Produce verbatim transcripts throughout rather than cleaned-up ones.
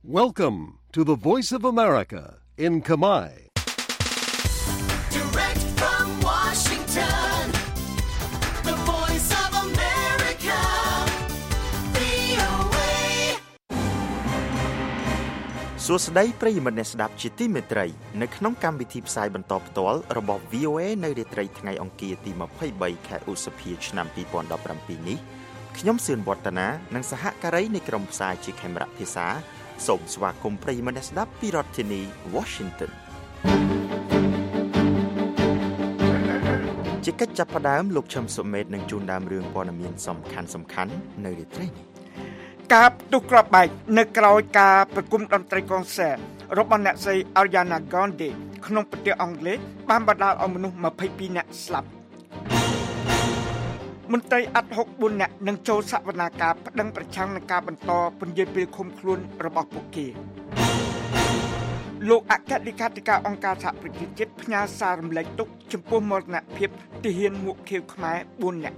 Welcome to the Voice of America in Khmer. Direct from Washington, the Voice of America, វី អូ เอសួស្តីប្រិយមិត្តអ្នកស្ដាប់ជាទីមេត្រីនៅក្នុងកម្មវិធីផ្សាយបន្តផ្ទាល់របស់ វី អូ เอ នៅរាត្រីថ្ងៃអង្គារទីยี่สิบสามខែឧសភាឆ្នាំยี่สิบสิบเจ็ดនេះខ្ញុំសឿនវឌ្ឍនានិងសហការីនៃក្រុមផ្សាយជាខេមរៈភាសាសូមស្វាគមន៍ប្រិយមិត្តអ្នកស្ដាប់ពីរដ្ឋធានី Washington ជាកិច្ចចាប់ផ្ដើមលោកឈឹមសុមេតនឹងជូនដើមរឿងព័ត៌មានសំខាន់សំខាន់នៅរាត្រីនេះការផ្ទុះក្របបែកនៅក្រោយការប្រគំតន្ត្រីកុងសែតរបស់អ្នកស្រី Ariana Grande ក្នុងប្រទេសអង់គ្លេសបានបណ្ដាលឲ្យមនុស្សยี่สิบสองនាក់ស្លាប់មន្ត្រីអាត់ហុកbốnនាក់នឹងចូលសវនាការប្តឹងប្រឆាំងនឹងការបន្តពន្យាពេលឃុំខ្លួនរបស់ពួកគេលោកអគ្គលេខាធិការអង្គការសហប្រជាជាតិផ្ញើសាររំលែកទុក្ខចំពោះមរណភាពទាហានមួកខៀវខ្មែរbốnនាក់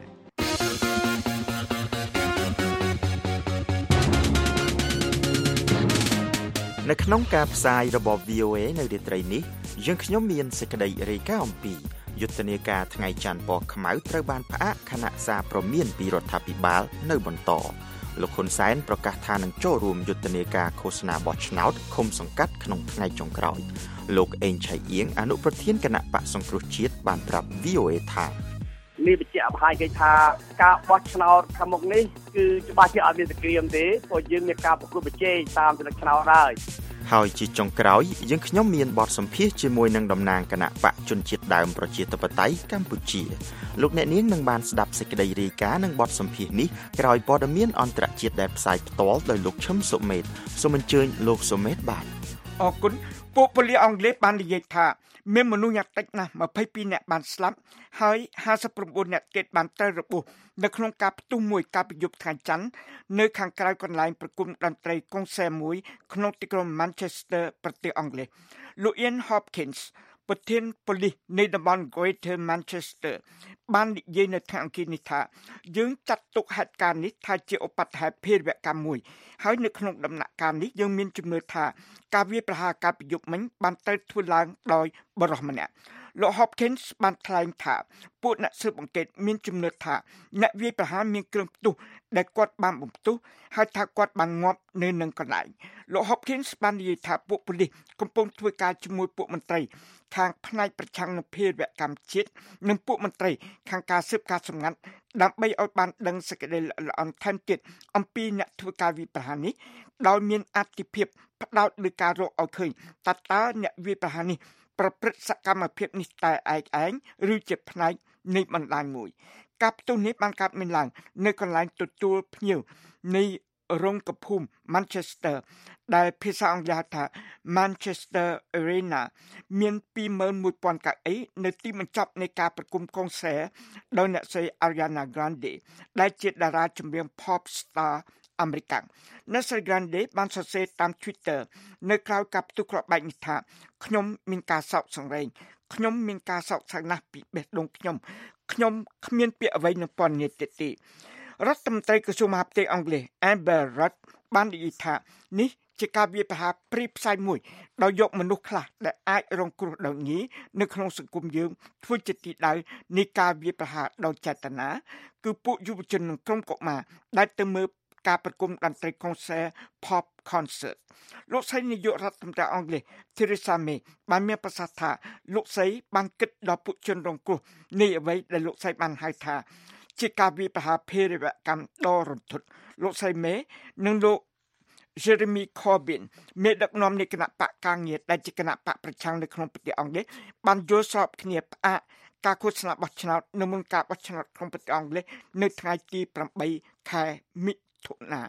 នៅក្នុងការផ្សាយរបស់ វី អូ เอ នៅរាត្រីនេះយើងខ្ញុំមានសេចក្តីរាយការណ៍អំពីយុទ្ធនាការថ្ងៃច័ន្ទពណ៌ខ្មៅត្រូវបានផ្អាកខណៈសារព្រមានពីរដ្ឋាភិបាលនៅបន្តលោកហ៊ុនសែនប្រកាសថានឹងចូលរួមយុទ្ធនាការឃោសនាបោះឆ្នោតឃុំសង្កាត់ក្នុងថ្ងៃចុងក្រោយលោកអេងឆៃអៀងអនុប្រធានគណៈបកសង្គ្រោះជាតិបានប្រាប់ វី អូ เอ ថាមានបញ្ជាក់បង្ហាញគេថាការបោះឆ្នោតខាងមុខនេះគឺច្បាស់ជាអត់មានសង្គ្រាមទេព្រោះយើងមានការប្រកួតប្រជែងតាមសិលឹកឆ្នោតហើយហើយជាចុងក្រោយយើងខ្ញុំមានបទសម្ភាសន៍ជាមួយនឹងតំណាងគណៈបកជនជាតិដើមប្រជាធិបតេយ្យកម្ពុជាលោកអ្នកនាងនឹងបានស្ដាប់សេចក្តីរាយការណ៍និងបទសម្ភាសន៍នេះក្រោយព័ត៌មានអន្តរជាតិដែលផ្សាយផ្ទាល់ដោយលោកឈឹមសុមេតសូមអញ្ជើញលោកសុមេតបាទអរគុណពួកប៉ូលីសអង់គ្លេសបាននិយាយថាមានមនុស្សយ៉ាងតិចណាស់ยี่สิบสองនាក់បានស្លាប់ហើយห้าสิบเก้าនាក់ទៀតបានត្រូវរបួសនៅក្នុងការផ្ទុះមួយកាលពីយប់ថ្ងៃច័ន្ទនៅខាងក្រៅកន្លែងប្រគំតន្ត្រីកុងសែតមួយក្នុងទីក្រុង Manchester ប្រទេសអង់គ្លេសលោក Ian Hopkins ប្រធានប៉ូលីសនៃតំបន់ Greater Manchester បាននិយាយនៅថ្ងៃអង្គារនេះថាយើងចាត់ទុកហេតុការណ៍នេះថាជាឧបទ្ទហេតុភេរវកម្មមួយហើយនៅក្នុងដំណាក់កាលនេះយើងមានជំនឿថាការវាយប្រហារកាលពីយប់មិញបានត្រូវធ្វើឡើងដោយបរិសម្នាក់លោក Hopkins បានថ្លែងថាពួកអ្នកស៊ើបអង្កេតមានជំនឿថាអ្នកវាយប្រហារមានគ្រឿងផ្ទុះដែលគាត់បានបំផ្ទុះហើយថាគាត់បានងាប់នៅនឹងកន្លែងលោក Hopkins បាននិយាយថាពួកប៉ូលីសកំពុងធ្វើការជាមួយពួកមន្ត្រីខាងផ្នែកប្រឆាំងនឹងភេរវកម្មជាតិនិងពួកមន្ត្រីខាងការស៊ើបការសម្ងាត់ដើម្បីឲ្យបានដឹងសេចក្តីល្អិតថែមទៀតអំពីអ្នកធ្វើការវាយប្រហារនេះដោយមានអត្ថិភាពផ្ដោតលើការរកឲ្យឃើញតើតើអ្នកវាយប្រហារនេះប្រព្រឹត្តសកម្មភាពនេះតែឯកឯងឬជាផ្នែកនៃបណ្ដាញមួយការផ្ទុះនេះបានកើតមានឡើងនៅកន្លែងទទួលភ្ញៀវនៃរោងកភូមិ Manchester ដែលភាសាអង់គ្លេសហៅថា Manchester Arena មានยี่สิบเอ็ดកៅអីនៅទីបញ្ចប់នៃការប្រគំកុងសែតដោយអ្នកស្រី Ariana Grande ដែលជាតារាចម្រៀង Pop Star អាមេរិកអ្នកស្រី Grande បានសរសេរតាម Twitter នៅក្រៅការផ្ទុះគ្រាប់បែកនេះថាខ្ញុំមានការសោកសង្រេងខ្ញុំមានការសោកសៅណាស់ពីបេះដូងខ្ញុំខ្ញុំគ្មានពាក្យអ្វីនឹងពណ៌នាទៀតទេរដ្ឋមន្ត្រីក្រសួងមហាផ្ទៃអង់គ្លេស Amber Rudd បាននិយាយថានេះជាការវាយប្រហារព្រាយផ្សាយមួយដោយយកមនុស្សខ្លះដែលអាចរងគ្រោះដោយងាយនៅក្នុងសង្គមយើងធ្វើជាទីដៅនៃការវាយប្រហារដោយចេតនាគឺពួកយុវជននិងក្រុមកុមារដែលទៅមើលការប្រគំតន្ត្រីកុងសែត Pop Concert លោកស្រីនាយករដ្ឋមន្ត្រីអង់គ្លេស Theresa May បានមានប្រសាសន៍ថាលោកស្រីបានគិតដល់ពួកជនរងគ្រោះនៃអ្វីដែលលោកស្រីបានហៅថាជាការវាយប្រហារភេរវកម្មដ៏រន្ធត់លោកស្រី May និងលោក Jeremy Corbyn មេដឹកនាំនៃគណៈបកការងារដែលជាគណៈបកប្រឆាំងនៅក្នុងប្រទេសអង់គ្លេសបានយល់ស្របគ្នាផ្អាកការឃោសនាបោះឆ្នោតនៅមុនការបោះឆ្នោតក្នុងប្រទេសអង់គ្លេសនៅថ្ងៃទីeightខែមិថុនា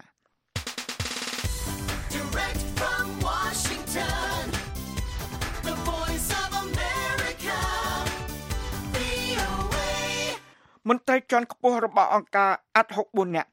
Direct from Washington, the Voice of America, វី អូ เอមន្ត្រីជាន់ខ្ពស់របស់អង្គការអាត់ហុកbốnនាក់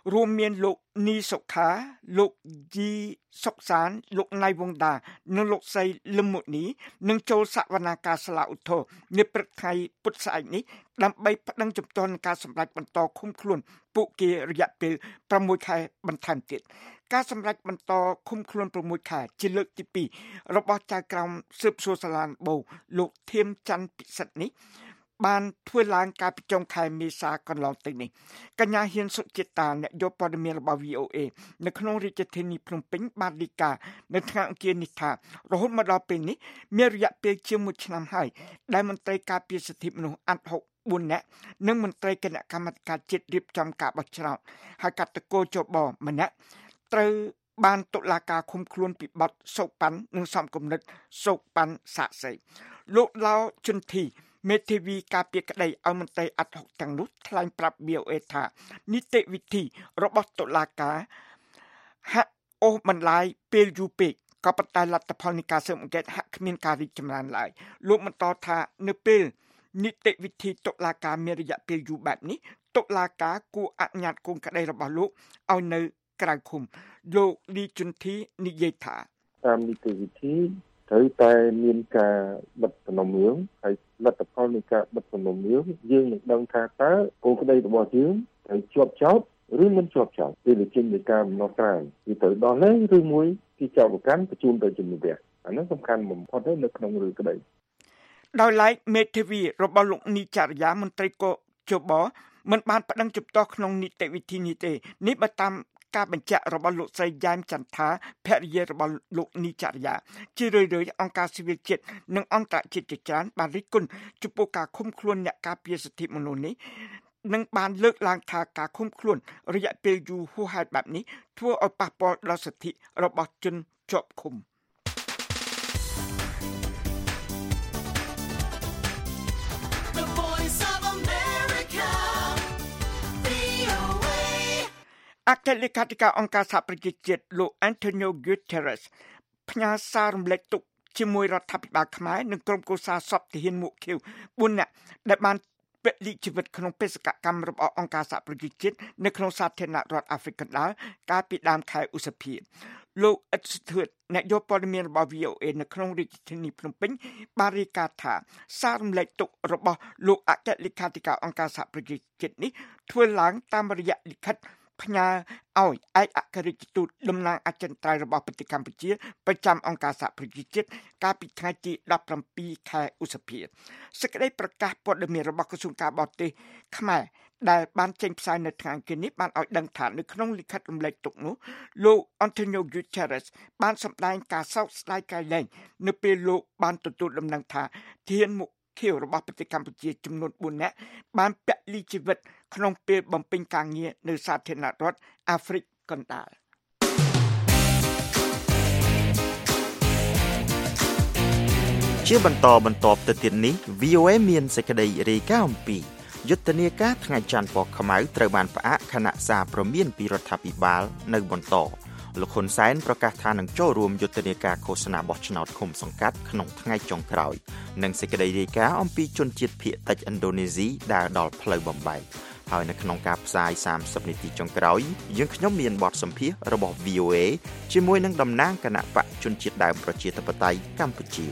រួមមានលោកនីសុខាលោកយីសុកសានលោកណៃវងដានិងលោកស្រីលឹមមុនីនឹងចូលសវនាការសាលាឧទ្ធរនាព្រឹកថ្ងៃពុធស្អែកនេះដើម្បីប្តឹងជំទាស់នឹងការសម្រេចបន្តឃុំខ្លួនពួកគេរយៈពេលប្រាំមួយខែបន្ថែមទៀតការសម្រេចបន្តឃុំខ្លួនប្រាំមួយខែជាលើកទីពីររបស់ចៅក្រមស៊ើបសួរសាលាដំបូងលោកធៀមច័ន្ទពិសិដ្ឋនេះបានធ្វើឡើងកាលពីចុងខែមេសាកន្លងទៅនេះកញ្ញាហ៊ានសុជាតាអ្នកយកព័ត៌មានរបស់ វី អូ អេ នៅក្នុងរាជធានីភ្នំពេញបានរាយការណ៍នៅថ្ងៃអង្គារនេះថារហូតមកដល់ពេលនេះមានរយៈពេលជាងមួយឆ្នាំហើយដែលមន្ត្រីការពារសិទ្ធិមនុស្សអាត់ហុកបួននាក់និងមន្ត្រីគណៈកម្មាធិការជាតិរៀបចំការបោះឆ្នោតហើយកាត់តកោចបម្នាក់ត្រូវបានតុលាការឃុំខ្លួនពីបទសោកប៉ាន់និងសំគំនិតសោកប៉ាន់សាក់សីលោកឡៅជុនធីមេធាវីការពារក្តីឲ្យមន្ត្រីអាត់ហុកទាំងនោះថ្លែងប្រាប់ វី អូ អេ ថានីតិវិធីរបស់តុលាការហាក់អូសបន្លាយពេលយូរពេកក៏ប៉ុន្តែលទ្ធផលនៃការស៊ើបអង្កេតហាក់គ្មានការរីកចម្រើនឡើយលោកបន្តថានៅពេលនីតិវិធីតុលាការមានរយៈពេលយូរបែបនេះតុលាការគួរអនុញ្ញាតកូនក្តីរបស់លោកឲ្យនៅក្រៅឃុំលោកលីជុនធីនិយាយថាតាមនីតិវិធីត្រូវតែមានការបិទសំណុំរឿងហើយលទ្ធផលនៃការបិទសំណុំរឿងយើងនឹងដឹងថាតើកូនក្តីរបស់យើងត្រូវជាប់ចោទឬមិនជាប់ចោទពេលចេញពីការដំណោះស្រាយគឺត្រូវដោះលែងឬមួយគឺចោទប្រកាន់បញ្ជូនទៅជំនុំជម្រះអានេះសំខាន់បំផុតនៅក្នុងរឿងក្តីដោយឡែកមេធាវីរបស់លោកនីចរិយាមន្ត្រីកោជបមិនបានប្តឹងជំទាស់ក្នុងនីតិវិធីនេះទេនេះបើតាមការបញ្ជាក់របស់លោកស្រីយ៉ែមចន្ទថាភរិយារបស់លោកនីចរិយាជារឿយៗអង្គការស៊ីវិលជាតិនិងអន្តរជាតិជាច្រើនបានរិះគន់ចំពោះការឃុំខ្លួនអ្នកការពារសិទ្ធិមនុស្សនេះនិងបានលើកឡើងថាការឃុំខ្លួនរយៈពេលយូរហួសហេតុបែបនេះធ្វើឲ្យប៉ះពាល់ដល់សិទ្ធិរបស់ជនជាប់ឃុំអគ្គលេខាធិការអង្គការសហប្រជាជាតិលោក Antonio Guterres ផ្ញើសាររំលែកទុក្ខជាមួយរដ្ឋាភិបាលខ្មែរនិងក្រុមគូសាសពទាហានមួកខៀវបួននាក់ដែលបានពលិជីវិតក្នុងបេសកកម្មរបស់អង្គការសហប្រជាជាតិនៅក្នុងសាធារណរដ្ឋអាហ្វ្រិកកណ្ដាលកាលពីដើមខែឧសភាលោកអ៊ិតស្ទឿតអ្នកយកព័ត៌មានរបស់ វី អូ អេ នៅក្នុងរាជធានីភ្នំពេញបានរាយការណ៍ថាសាររំលែកទុក្ខរបស់លោកអគ្គលេខាធិការអង្គការសហប្រជាជាតិនេះធ្វើឡើងតាមរយៈលិខិតផ្ញើឲ្យឯកអគ្គរដ្ឋទូតតំណាងអចិន្ត្រៃយ៍របស់ប្រទេសកម្ពុជាប្រចាំអង្គការសហប្រជាជាតិកាលពីថ្ងៃទីដប់ប្រាំពីរខែឧសភាសេចក្តីប្រកាសព័ត៌មានរបស់ក្រសួងការបរទេសខ្មែរដែលបានចេញផ្សាយនៅថ្ងៃអង្គារនេះបានឲ្យដឹងថានៅក្នុងលិខិតរំលែកទុក្ខនោះលោក Antonio Guterres បានសម្ដែងការសោកស្ដាយក្រៃលែងនៅពេលលោកបានទទួលដំណឹងថាទាហានមុខខៀវរបស់ប្រទេសកម្ពុជាចំនួនបួននាក់បានពលិជីវិតក្នុងពេលបំពេញការងារនៅសាធារណរដ្ឋអាហ្វ្រិកកណ្ដាលជាបន្តបន្ទាប់ទៅទៀតនេះ វី អូ អេ មានសេចក្តីរាយការណ៍អំពីយុទ្ធនាការថ្ងៃច័ន្ទពណ៌ខ្មៅត្រូវបានផ្អាកខណៈសារព្រមានពីរដ្ឋាភិបាលនៅបន្តលោកហ៊ុនសែនប្រកាសថានឹងចូលរួមយុទ្ធនាការឃោសនាបោះឆ្នោតឃុំសង្កាត់ក្នុងថ្ងៃចុងក្រោយនិងសេចក្តីរាយការណ៍អំពីជនជាតិភាគតិចឥណ្ឌូនេស៊ីដែលដល់ផ្លូវបំបែកហើយនៅក្នុងការផ្សាយសាមសិបនាទីចុងក្រោយយើងខ្ញុំមានបទសម្ភាសន៍របស់ វី អូ អេ ជាមួយនឹងតំណាងគណៈបកជនជាតិដើមប្រជាធិបតេយ្យកម្ពុជា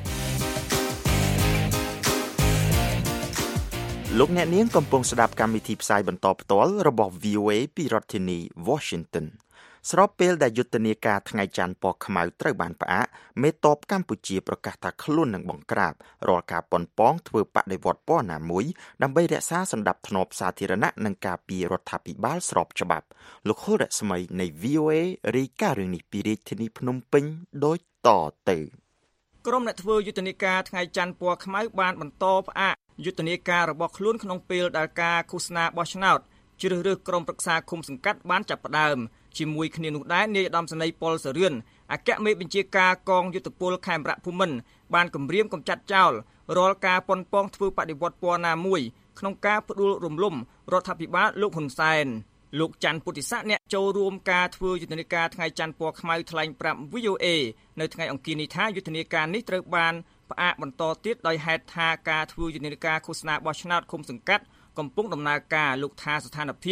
លោកអ្នកនាងកំពុងស្ដាប់កម្មវិធីផ្សាយបន្តផ្ទាល់របស់ វី អូ អេ ពីរដ្ឋធានី Washington ស្របពេលដែលយុទ្ធនាការថ្ងៃច័ន្ទពណ៌ខ្មៅត្រូវបានផ្អាកមេតបកម្ពុជាប្រកាសថាខ្លួននឹងបង្ក្រាបរាល់ការប៉ុនប៉ងធ្វើបដិវត្តពណ៌ណាមួយដើម្បីរក្សាសណ្ដាប់ធ្នាប់សាធារណៈនិងការពាររដ្ឋាភិបាលស្របច្បាប់លោកហុលរស្មីនៃ វី អូ អេ រាយការណ៍រឿងនេះពីរាជធានីភ្នំពេញដូចតទៅក្រុមអ្នកធ្វើយុទ្ធនាការថ្ងៃច័ន្ទពណ៌ខ្មៅបានបន្តផ្អាកយុទ្ធនាការរបស់ខ្លួនក្នុងពេលដែលការឃោសនាបោះឆ្នោតជ្រើសរើសក្រុមប្រឹក្សាឃុំសង្កាត់បានចាប់ផ្ដើមជាមួយគ្នានោះដែរនាយឧត្តមសេនីយ៍ប៉ុលសរឿនអគ្គមេបញ្ជាការកងយុទ្ធពលខេមរៈភូមិន្ទបានគម្រាមកំចាត់ចោលរាល់ការប៉ុនប៉ងធ្វើបដិវត្តពណ៌ណាមួយក្នុងការផ្ដួលរំលំរដ្ឋាភិបាលលោកហ៊ុនសែនលោកច័ន្ទពុទ្ធិស័កអ្នកចូលរួមការធ្វើយុទ្ធនាការថ្ងៃច័ន្ទពណ៌ខ្មៅថ្លែងប្រាប់ វី អូ អេ នៅថ្ងៃអង្គារនេះថាយុទ្ធនាការនេះត្រូវបានផ្អាកបន្តទៀតដោយហេតុថាការធ្វើយុទ្ធនាការឃោសនាបោះឆ្នោតឃុំសង្កាត់កំពុងដំណើរការលោកថាស្ថានភាព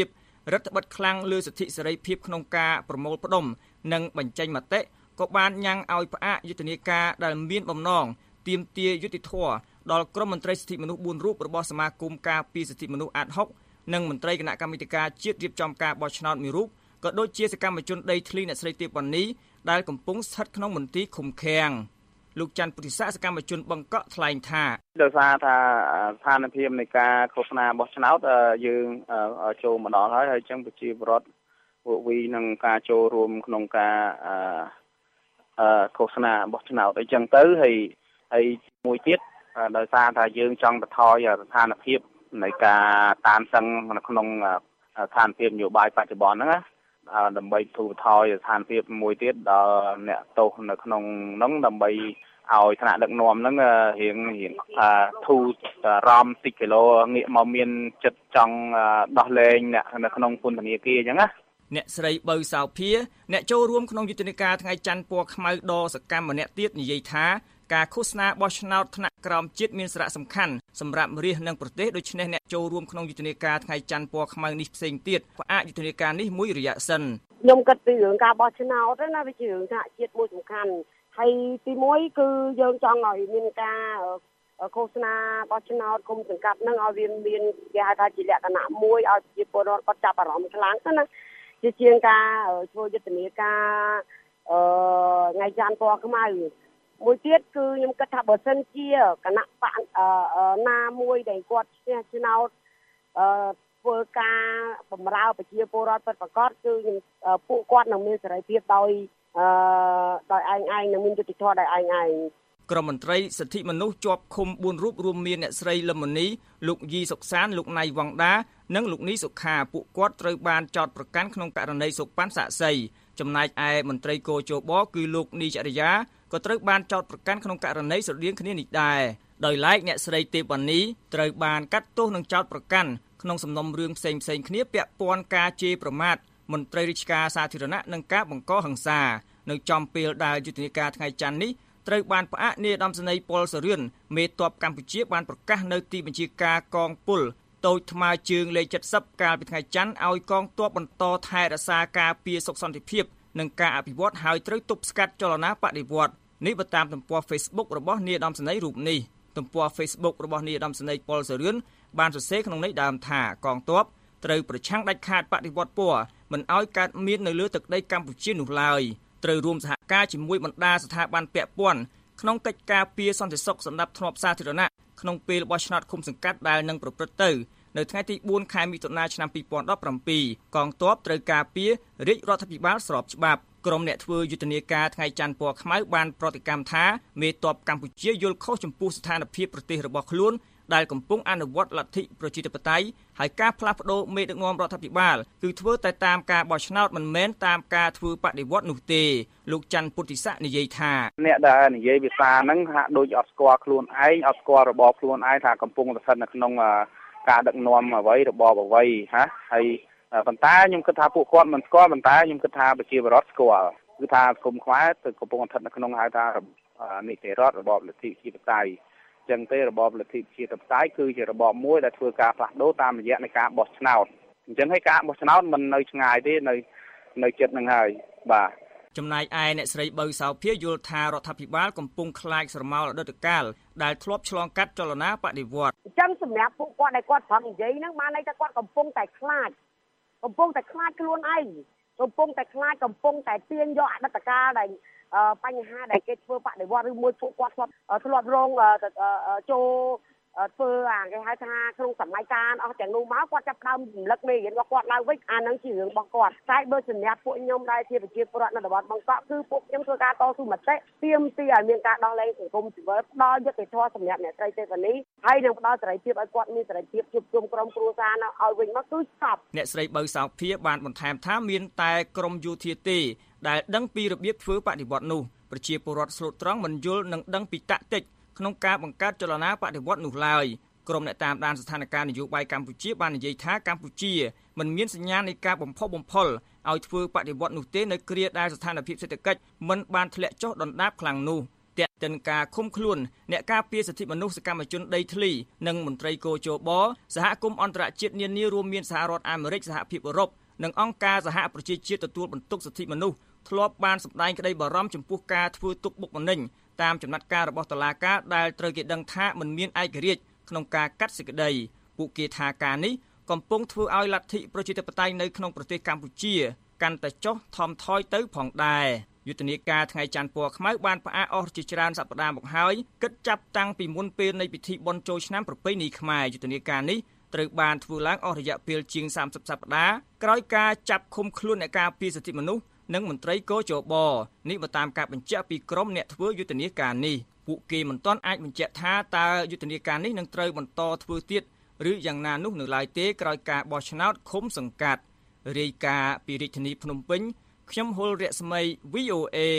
រដ្ឋបិទខ្លាំងលើសិទ្ធិសេរីភាពក្នុងការប្រមូលផ្ដុំនិងបញ្ចេញមតិក៏បានញ៉ាំងឲ្យផ្អាកយុទ្ធនាការដែលមានបំណងទាមទារយុត្តិធម៌ដល់ក្រុមមន្ត្រីសិទ្ធិមនុស្សបួនរូបរបស់សមាគមការពារសិទ្ធិមនុស្សអាត ហុក និងមន្ត្រីគណៈកម្មាធិការជាតិរៀបចំការបោះឆ្នោតមួយរូបក៏ដូចជាសកម្មជនដីធ្លីអ្នកស្រីទេពវណ្ណីដែលកំពុងស្ថិតក្នុងមន្ទីរឃុំឃាំងលោកច័ន្ទពុទ្ធិស័កសកម្មជនបង្កក់ថ្លែងថាដោយសារថាស្ថានភាពនៃការឃោសនាបោះឆ្នោតយើងចូលមកដល់ហើយហើយអញ្ចឹងប្រជាពលរដ្ឋពួកវីនឹងការចូលរួមក្នុងការឃោសនាបោះឆ្នោតអញ្ចឹងទៅហើយហើយមួយទៀតដោយសារថាយើងចង់បន្ថយស្ថានភាពនៃការតានតឹងនៅក្នុងស្ថានភាពនយោបាយបច្ចុប្បន្នហ្នឹងណាដើម្បីទូបន្ថយស្ថានភាពមួយទៀតដល់អ្នកទោសនៅក្នុងហ្នឹងដើម្បីឲ្យថ្នាក់ដឹកនាំហ្នឹងរៀងរៀងធូរអារម្មណ៍តិចគីឡូងាកមកមានចិត្តចង់ដោះលែងអ្នកនៅក្នុងពន្ធនាគារអញ្ចឹងណាអ្នកស្រីបើសោភាអ្នកចូលរួមក្នុងយុទ្ធនាការថ្ងៃច័ន្ទពណ៌ខ្មៅដ៏សកម្មម្នាក់ទៀតនិយាយថាការឃោសនាបោះឆ្នោតថ្នាក់ក្រោមជាតិមានសារៈសំខាន់សម្រាប់រាជនិងប្រទេសដូច្នេះអ្នកចូលរួមក្នុងយុទ្ធនាការថ្ងៃច័ន្ទពណ៌ខ្មៅនេះផ្សេងទៀតផ្អាកយុទ្ធនាការនេះមួយរយៈសិនខ្ញុំគិតពីរឿងការបោះឆ្នោតណាវាជារឿងថ្នាក់ជាតិមួយសំខាន់ហើយទីមួយគឺយើងចង់ឲ្យមានការឃោសនាបោះឆ្នោតគុំសង្កាត់នឹងឲ្យវាមានគេហៅថាជាលក្ខណៈមួយឲ្យប្រជាពលរដ្ឋគាត់ចាប់អារម្មណ៍ខ្លាំងទៅណាជាជាងការធ្វើយុទ្ធនាការអឺថ្ងៃច័ន្ទពណ៌ខ្មៅមួយទៀតគឺខ្ញុំគិតថាបើសិនជាគណៈបកណាមួយដែលគាត់ឈ្នះឆ្នោតអឺធ្វើការបំរើប្រជាពលរដ្ឋពិតប្រាកដគឺពួកគាត់នឹងមានសេរីភាពដោយអឺដោយឯងឯងនឹងមានយុត្តិធម៌ដោយឯងឯងក្រមមន្ត្រីសិទ្ធិមនុស្សជាប់ឃុំបួនរូបរួមមានអ្នកស្រីលឹមមុនីលោកយីសុកសានលោកណៃវងដានិងលោកនីសុខាពួកគាត់ត្រូវបានចោទប្រកាន់ក្នុងករណីសុប៉ាន់សាក់សីចំណែកឯមន្ត្រីគោជបគឺលោកនីចរិយាក៏ត្រូវបានចោទប្រកាន់ក្នុងករណីស្រដៀងគ្នានេះដែរដោយឡែកអ្នកស្រីទេពវណ្ណីត្រូវបានកាត់ទោសនិងចោទប្រកាន់ក្នុងសំណុំរឿងផ្សេងៗគ្នាពាក់ព័ន្ធការជេរប្រមាថមន្ត្រីរាជការសាធារណៈនិងការបង្កហិង្សានៅចំពេលដែលយុទ្ធនាការថ្ងៃច័ន្ទនេះត្រូវបានផ្អាកនាយឧត្តមសេនីយ៍ប៉ុលសរឿនមេទ័ពកម្ពុជាបានប្រកាសនៅទីបញ្ជាការកងពលតូចថ្មើរជើងលេខเจ็ดสิบកាលពីថ្ងៃច័ន្ទឲ្យកងទ័ពបន្តថែរក្សាការពារសុខសន្តិភាពនិងការអភិវឌ្ឍហើយត្រូវទប់ស្កាត់ចលនាបដិវត្តន៍នេះបើតាមទំព័រ Facebook របស់នាយឧត្តមសេនីយ៍រូបនេះទំព័រ Facebook របស់នាយឧត្តមសេនីយ៍ប៉ុលសរឿនបានសរសេរក្នុងន័យដើមថាកងទ័ពត្រូវប្រឆាំងដាច់ខាតបដិវត្តន៍ពណ៌មិនឲ្យកើតមាននៅលើទឹកដីកម្ពុជានោះឡើយត្រូវរួមសហការជាមួយបណ្ដាស្ថាប័នពាក់ព័ន្ធក្នុងកិច្ចការពារសន្តិសុខសម្រាប់ធ្នាប់សាធារណៈក្នុងពេលបោះឆ្នោតឃុំសង្កាត់ដែលនឹងប្រព្រឹត្តទៅនៅថ្ងៃទីបួនខែមិថុនាឆ្នាំពីរពាន់ដប់ប្រាំពីរកងទ័ពត្រូវការពាររាជរដ្ឋាភិបាលស្របច្បាប់ក្រុមអ្នកធ្វើយុទ្ធនាការថ្ងៃច័ន្ទពណ៌ខ្មៅបានប្រតិកម្មថាមេទ័ពកម្ពុជាយល់ខុសចំពោះស្ថានភាពប្រទេសរបស់ខ្លួនដែលកំពុងអនុវត្តលទ្ធិប្រជាធិបតេយ្យហើយការផ្លាស់ប្ដូរមេដឹកនាំរដ្ឋាភិបាលគឺធ្វើតែតាមការបោះឆ្នោតមិនមែនតាមការធ្វើបដិវត្តន៍នោះទេលោកច័ន្ទពុទ្ធិស័កនិយាយថាអ្នកដែលនិយាយភាសាហ្នឹងហាក់ដូចអត់ស្គាល់ខ្លួនឯងអត់ស្គាល់របបខ្លួនឯងថាកំពុងស្ថិតនៅក្នុងការដឹកនាំអ្វីរបបអ្វីហាហើយប៉ុន្តែខ្ញុំគិតថាពួកគាត់មិនស្គាល់ប៉ុន្តែខ្ញុំគិតថាប្រជាពលរដ្ឋស្គាល់គឺថាសង្គមខ្មែរទៅកំពុងស្ថិតនៅក្នុងហៅថានីតិរដ្ឋរបបលទ្ធិប្រជាធិបតេយ្យចឹងទេរបបលទ្ធិប្រជាធិបតេយ្យគឺជារបបមួយដែលធ្វើការផ្លាស់ប្ដូរតាមរយៈនៃការបោះឆ្នោតអញ្ចឹងហើយការបោះឆ្នោតមិននៅឆ្ងាយទេនៅនៅចិត្តនឹងហើយបាទចំណែកឯអ្នកស្រីបើសោភាយល់ថារដ្ឋាភិបាលកំពុងខ្លាចស្រមោលអតីតកាលដែលធ្លាប់ឆ្លងកាត់ចលនាបដិវត្តន៍អញ្ចឹងសម្រាប់ពួកគាត់ដែលគាត់ប្រឹងនិយាយហ្នឹងបានន័យថាគាត់កំពុងតែខ្លាចកំពុងតែខ្លាចខ្លួនឯងកំពុងតែខ្លាចកំពុងតែទាញយកអតីតកាលដែលបញ្ហាដែលគេធ្វើបដិវត្តន៍ឬមួយពួកគាត់ធ្លាប់ធ្លាប់រងចូលធ្វើអាគេហៅថាក្នុងសម័យកាលអស់ទាំងនោះមកគាត់ចាប់ដើមរំលឹកមេរៀនរបស់គាត់ឡើងវិញអានឹងជារឿងរបស់គាត់តែបើសម្រាប់ពួកខ្ញុំដែលជាប្រជាពលរដ្ឋនៅតំបន់បឹងកក់គឺពួកខ្ញុំធ្វើការតស៊ូមតិទាមទារឲ្យមានការដោះលែងសង្គមស៊ីវិលផ្ដល់យុត្តិធម៌សម្រាប់អ្នកស្រីទេវនីហើយនឹងផ្ដល់សេរីភាពឲ្យគាត់មានសេរីភាពជួបជុំក្រុមគ្រួសារនៅឲ្យវិញមកគឺស្បអ្នកស្រីបើសោភាបានបន្ថែមថាមានតែក្រមយោធាទេដែលដឹងពីរបៀបធ្វើបដិវត្តន៍នោះប្រជាពលរដ្ឋស្លូតត្រង់មិនយល់និងដឹងពីតាក់ទិចក្នុងការបង្កើតចលនាបដិវត្តន៍នោះឡើយក្រុមអ្នកតាមដានស្ថានភាពនយោបាយកម្ពុជាបាននិយាយថាកម្ពុជាមិនមានសញ្ញានៃការបំផុសបំផុលឲ្យធ្វើបដិវត្តន៍នោះទេនៅគ្រាដែលស្ថានភាពសេដ្ឋកិច្ចមិនបានធ្លាក់ចុះដុនដាបខ្លាំងនោះទាក់ទិនការឃុំខ្លួនអ្នកការពារសិទ្ធិមនុស្សសកម្មជនដីធ្លីនិងមន្ត្រីកោជបសហគមន៍អន្តរជាតិនានារួមមានសហរដ្ឋអាមេរិកសហភាពអឺរ៉ុបនិងអង្គការសហប្រជាជាតិទទួលបន្ទុកសិទ្ធិមនុស្សធ្លាប់បានសម្ដែងក្តីបារម្ភចំពោះការធ្វើទុកបុកម្នេញតាមចំណាត់ការរបស់តុលាការដែលត្រូវគេដឹងថាមិនមានឯករាជ្យក្នុងការកាត់សេចក្តីពួកគេថាការនេះកំពុងធ្វើឲ្យលទ្ធិប្រជាធិបតេយ្យនៅក្នុងប្រទេសកម្ពុជាកាន់តែចុះថមថយទៅផងដែរយុទ្ធនាការថ្ងៃច័ន្ទពណ៌ខ្មៅបានផ្អាកអស់ជាច្រើនសប្តាហ៍មកហើយគិតចាប់តាំងពីមុនពេលនៃពិធីបុណ្យចូលឆ្នាំប្រពៃណីខ្មែរយុទ្ធនាការនេះត្រូវបានធ្វើឡើងអស់រយៈពេលជាងសាមសិបសប្តាហ៍ក្រោយការចាប់ឃុំខ្លួនអ្នកការពារសិទ្ធិមនុស្សនិងមន្ត្រីកោជបនេះបើតាមការបញ្ជាក់ពីក្រុមអ្នកធ្វើយុទ្ធនាការនេះពួកគេមិនទាន់អាចបញ្ជាក់ថាតើយុទ្ធនាការនេះនឹងត្រូវបន្តធ្វើទៀតឬយ៉ាងណានោះនៅឡើយទេក្រោយការបោះឆ្នោតឃុំសង្កាត់រាយការណ៍ពីរាជធានីភ្នំពេញខ្ញុំហុលរស្មី វី អូ เอ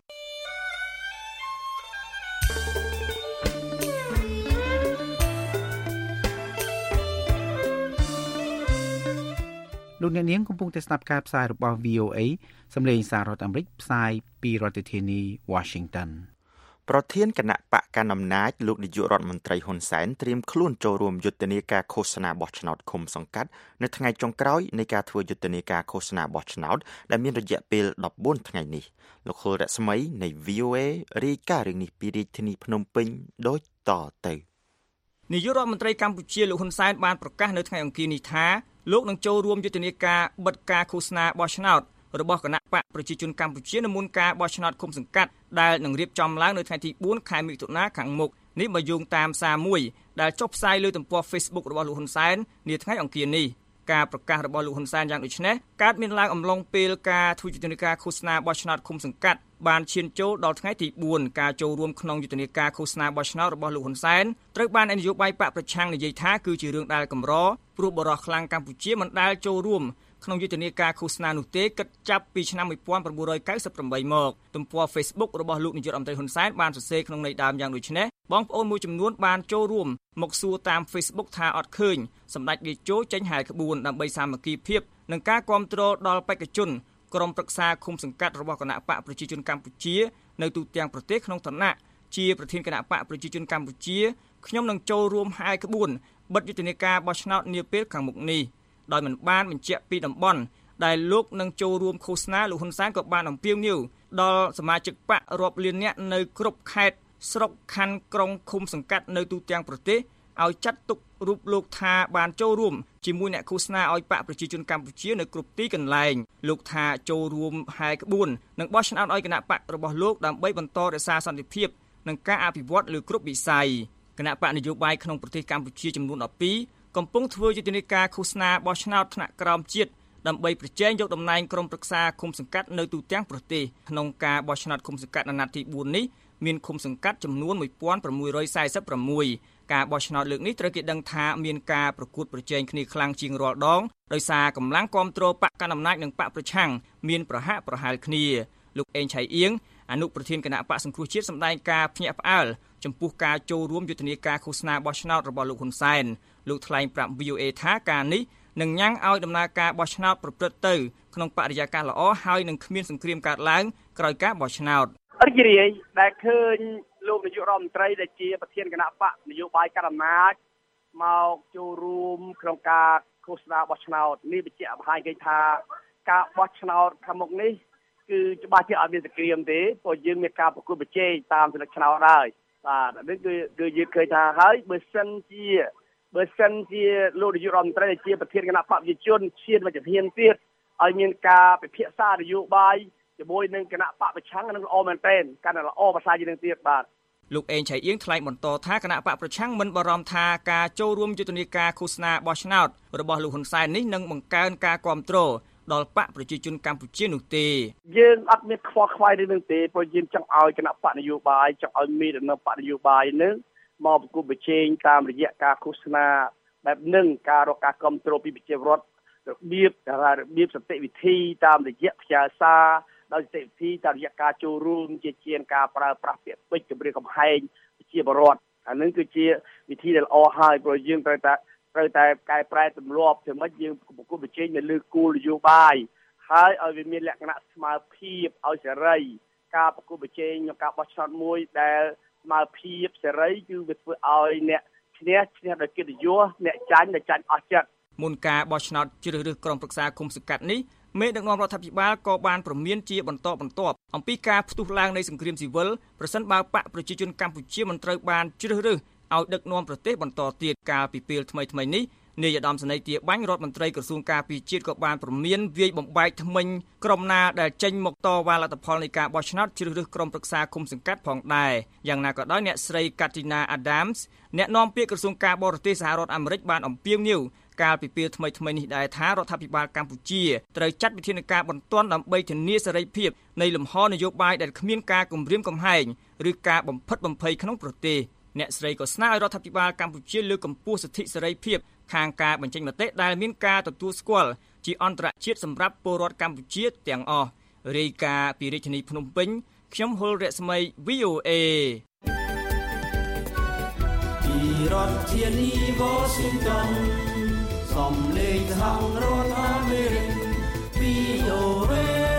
លោកអ្នកនាងកំពុងតែស្ដាប់ការផ្សាយរបស់ វី អូ เอ សំឡេងសាររដ្ឋអាមេរិកផ្សាយពីរដ្ឋធានី Washington ប្រធានគណៈបកកណ្ដាលអំណាចលោកនាយករដ្ឋមន្ត្រីហ៊ុនសែនត្រៀមខ្លួនចូលរួមយុទ្ធនាការឃោសនាបោះឆ្នោតឃុំសង្កាត់នៅថ្ងៃចុងក្រោយនៃការធ្វើយុទ្ធនាការឃោសនាបោះឆ្នោតដែលមានរយៈពេលដប់បួនថ្ងៃនេះលោកហុលរស្មីនៃ វី អូ เอ រាយការណ៍រឿងនេះពីរាជធានីភ្នំពេញដូចតទៅនាយករដ្ឋមន្ត្រីកម្ពុជាលោកហ៊ុនសែនបានប្រកាសនៅថ្ងៃអង្គារនេះថាលោកនឹងចូលរួមយុទ្ធនាការបិទការឃោសនាបោះឆ្នោតរបស់គណៈបកប្រជាជនកម្ពុជានៅមុនការបោះឆ្នោតឃុំសង្កាត់ដែលនឹងរៀបចំឡើងនៅថ្ងៃទីបួនខែមិថុនាខាងមុខនេះបើយោងតាមសារមួយដែលចុះផ្សាយលើទំព័រ Facebook របស់លោកហ៊ុនសែននាថ្ងៃអង្គារនេះការប្រកាសរបស់លោកហ៊ុនសែនយ៉ាងដូចនេះកើតមានឡើងអំឡុងពេលការធ្វើយុទ្ធនាការឃោសនាបោះឆ្នោតឃុំសង្កាត់បានឈានចូលដល់ថ្ងៃទីបួនការចូលរួមក្នុងយុទ្ធនាការឃោសនាបោះឆ្នោតរបស់លោកហ៊ុនសែនត្រូវបាននយោបាយបកប្រឆាំងនិយាយថាគឺជារឿងដែលកម្រព្រោះបរិះខ្លាំងកម្ពុជាមិនដែលចូលរួមក្នុងយុទ្ធនាការឃោសនានោះទេគិតចាប់ពីឆ្នាំnineteen ninety-eightមកទំព័រ Facebook របស់លោកនាយករដ្ឋមន្ត្រីហ៊ុនសែនបានសរសេរក្នុងន័យដើមយ៉ាងដូចនេះបងប្អូនមួយចំនួនបានចូលរួមមកសួរតាម Facebook ថាអត់ឃើញសម្ដេចតេជោចេញហែក្បួនដើម្បីសាមគ្គីភាពនិងការគាំទ្រដល់បេក្ខជនក្រុមប្រឹក្សាឃុំសង្កាត់របស់គណៈបកប្រជាជនកម្ពុជានៅទូទាំងប្រទេសក្នុងឋានៈជាប្រធានគណៈបកប្រជាជនកម្ពុជាខ្ញុំនឹងចូលរួមហែក្បួនបិទយុទ្ធនាការបោះឆ្នោតនាពេលខាងមុខនេះដោយមិនបានបញ្ជាក់ពីតំបន់ដែលលោកនឹងចូលរួមឃោសនាលោកហ៊ុនសែនក៏បានអំពាវនាវដល់សមាជិកបករាប់លាននាក់នៅគ្រប់ខេត្តស្រុកខណ្ឌក្រុងឃុំសង្កាត់នៅទូទាំងប្រទេសឲ្យចាត់ទុករូបលោកថាបានចូលរួមជាមួយអ្នកឃោសនាឲ្យបកប្រជាជនកម្ពុជានៅគ្រប់ទីកន្លែងលោកថាចូលរួមហែក្បួននិងបោះឆ្នោតឲ្យគណៈបករបស់លោកដើម្បីបន្តរក្សាសន្តិភាពនិងការអភិវឌ្ឍលើគ្រប់វិស័យគណៈបកនយោបាយក្នុងប្រទេសកម្ពុជាចំនួនtwelveកំពុងធ្វើយុទ្ធនាការឃោសនាបោះឆ្នោតថ្នាក់ក្រោមជាតិដើម្បីប្រជែងយកតំណែងក្រុមប្រឹក្សាឃុំសង្កាត់នៅទូទាំងប្រទេសក្នុងការបោះឆ្នោតឃុំសង្កាត់អាណត្តិទីfourនេះមានឃុំសង្កាត់ចំនួនone thousand six hundred forty-sixការបោះឆ្នោតលើកនេះត្រូវគេដឹងថាមានការប្រកួតប្រជែងគ្នាខ្លាំងជាងរាល់ដងដោយសារកម្លាំងគាំទ្របកកណ្ដាលអំណាចនិងបកប្រឆាំងមានប្រហាក់ប្រហែលគ្នាលោកអេងឆៃអៀងអនុប្រធានគណៈបកសង្គ្រោះជាតិសម្ដែងការភ្ញាក់ផ្អើលចំពោះការចូលរួមយុទ្ធនាការឃោសនាបោះឆ្នោតរបស់លោកហ៊ុនសែនលោកថ្លែងប្រាប់ វី អូ เอ ថាការនេះនឹងញ៉ាំងឲ្យដំណើរការបោះឆ្នោតប្រព្រឹត្តទៅក្នុងបរិយាកាសល្អហើយនឹងគ្មានសង្គ្រាមកើតឡើងក្រោយការបោះឆ្នោតរីករាយដែលឃើញលោកនាយករដ្ឋមន្ត្រីដែលជាប្រធានគណៈបកនយោបាយកណ្ដាលអំណាចមកចូលរួមក្នុងការឃោសនាបោះឆ្នោតនេះបញ្ជាក់បង្ហាញគេថាការបោះឆ្នោតខាងមុខនេះគឺច្បាស់ជាអត់មានសង្គ្រាមទេព្រោះយើងមានការប្រកួតប្រជែងតាមសិលឹកឆ្នោតហើយបាទនេះគឺគឺយើងឃើញថាហើយបើសិនជាបើសិនជាលោកនាយករដ្ឋមន្ត្រីដែលជាប្រធានគណៈបកប្រជាជនឈានមកជំហានទៀតឲ្យមានការពិភាក្សានយោបាយជាមួយនឹងគណៈបកប្រឆាំងនឹងល្អមែនទែនកាន់តែល្អភាសាជានឹងទៀតបាទលោកអេងឆៃអៀងថ្លែងបន្តថាគណៈបកប្រឆាំងមិនបារម្ភថាការចូលរួមយុទ្ធនាការឃោសនាបោះឆ្នោតរបស់លោកហ៊ុនសែននេះនឹងបង្កើនការគាំទ្រដល់បកប្រជាជនកម្ពុជានោះទេយើងអត់មានខ្វល់ខ្វាយរឿងនេះទេព្រោះយើងចង់ឲ្យគណៈបកនយោបាយចង់ឲ្យមេដឹកនាំបកនយោបាយនឹងមកប្រគល់ប្រជែងតាមរយៈការឃោសនាបែបនឹងការរកការគ្រប់គ្រងពីប្រជាពលរដ្ឋរបៀបរបៀបសន្តិវិធីតាមរយៈផ្ញើសារដោយសន្តិវិធីតាមរយៈការចូលរួមជាជាងការប្រើប្រាស់ពាក្យពេចន៍គម្រាមកំហែងប្រជាពលរដ្ឋអានឹងគឺជាវិធីដែលល្អហើយព្រោះយើងត្រូវតែត្រូវតែកែប្រែទម្លាប់ធ្វើម៉េចយើងប្រគល់ប្រជែងនៅលើគោលនយោបាយហើយឲ្យវាមានលក្ខណៈស្មើភាពឲ្យសេរីការប្រគល់ប្រជែងក្នុងការបោះឆ្នោតមួយដែលស្មើភាពសេរីគឺវាធ្វើឲ្យអ្នកឈ្នះឈ្នះដោយកិត្តិយសអ្នកចាញ់ដែលចាញ់អស់ចិត្តមុនការបោះឆ្នោតជ្រើសរើសក្រុមប្រឹក្សាគុំសង្កាត់នេះមេដឹកនាំរដ្ឋាភិបាលក៏បានព្រមានជាបន្តបន្ទាប់អំពីការផ្ទុះឡើងនៃសង្គ្រាមស៊ីវិលប្រសិនបើបកប្រជាជនកម្ពុជាមិនត្រូវបានជ្រើសរើសឲ្យដឹកនាំប្រទេសបន្តទៀតកាលពីពេលថ្មីថ្មីនេះនាយឧត្តមសេនីយ៍ទាបាញ់រដ្ឋមន្ត្រីក្រសួងការពារជាតិក៏បានព្រមានវាយបំបែកថ្មិញក្រុមណាដែលចេញមកតវ៉ាលទ្ធផលនៃការបោះឆ្នោតជ្រើសរើសក្រុមប្រឹក្សាគុំសង្កាត់ផងដែរយ៉ាងណាក៏ដោយអ្នកស្រី Katina Adams អ្នកនាំពាក្យក្រសួងការបរទេសសហរដ្ឋអាមេរិកបានអំពាវនាវកាលពីពេលថ្មីថ្មីនេះដែរថារដ្ឋាភិបាលកម្ពុជាត្រូវចាត់វិធានការបន្ទាន់ដើម្បីធានាសេរីភាពនៃលំហនយោបាយដែលគ្មានការគំរាមកំហែងឬការបំផិតបំភ័យក្នុងប្រទេសអ្នកស្រីក៏ស្នើឲ្យរដ្ឋាភិបាលកម្ពុជាលើកកម្ពស់សិទ្ធិសេរីភាពខាងការបញ្ចេញមតិដែលមានការទទួលស្គាល់ជាអន្តរជាតិសម្រាប់ពលរដ្ឋកម្ពុជាទាំងអស់រាយការណ៍ពីរាជធានីភ្នំពេញខ្ញុំហុលរស្មី វី អូ เอពីរដ្ឋធានី Washington សំឡេងសហរដ្ឋអាមេរិក វី អូ เอ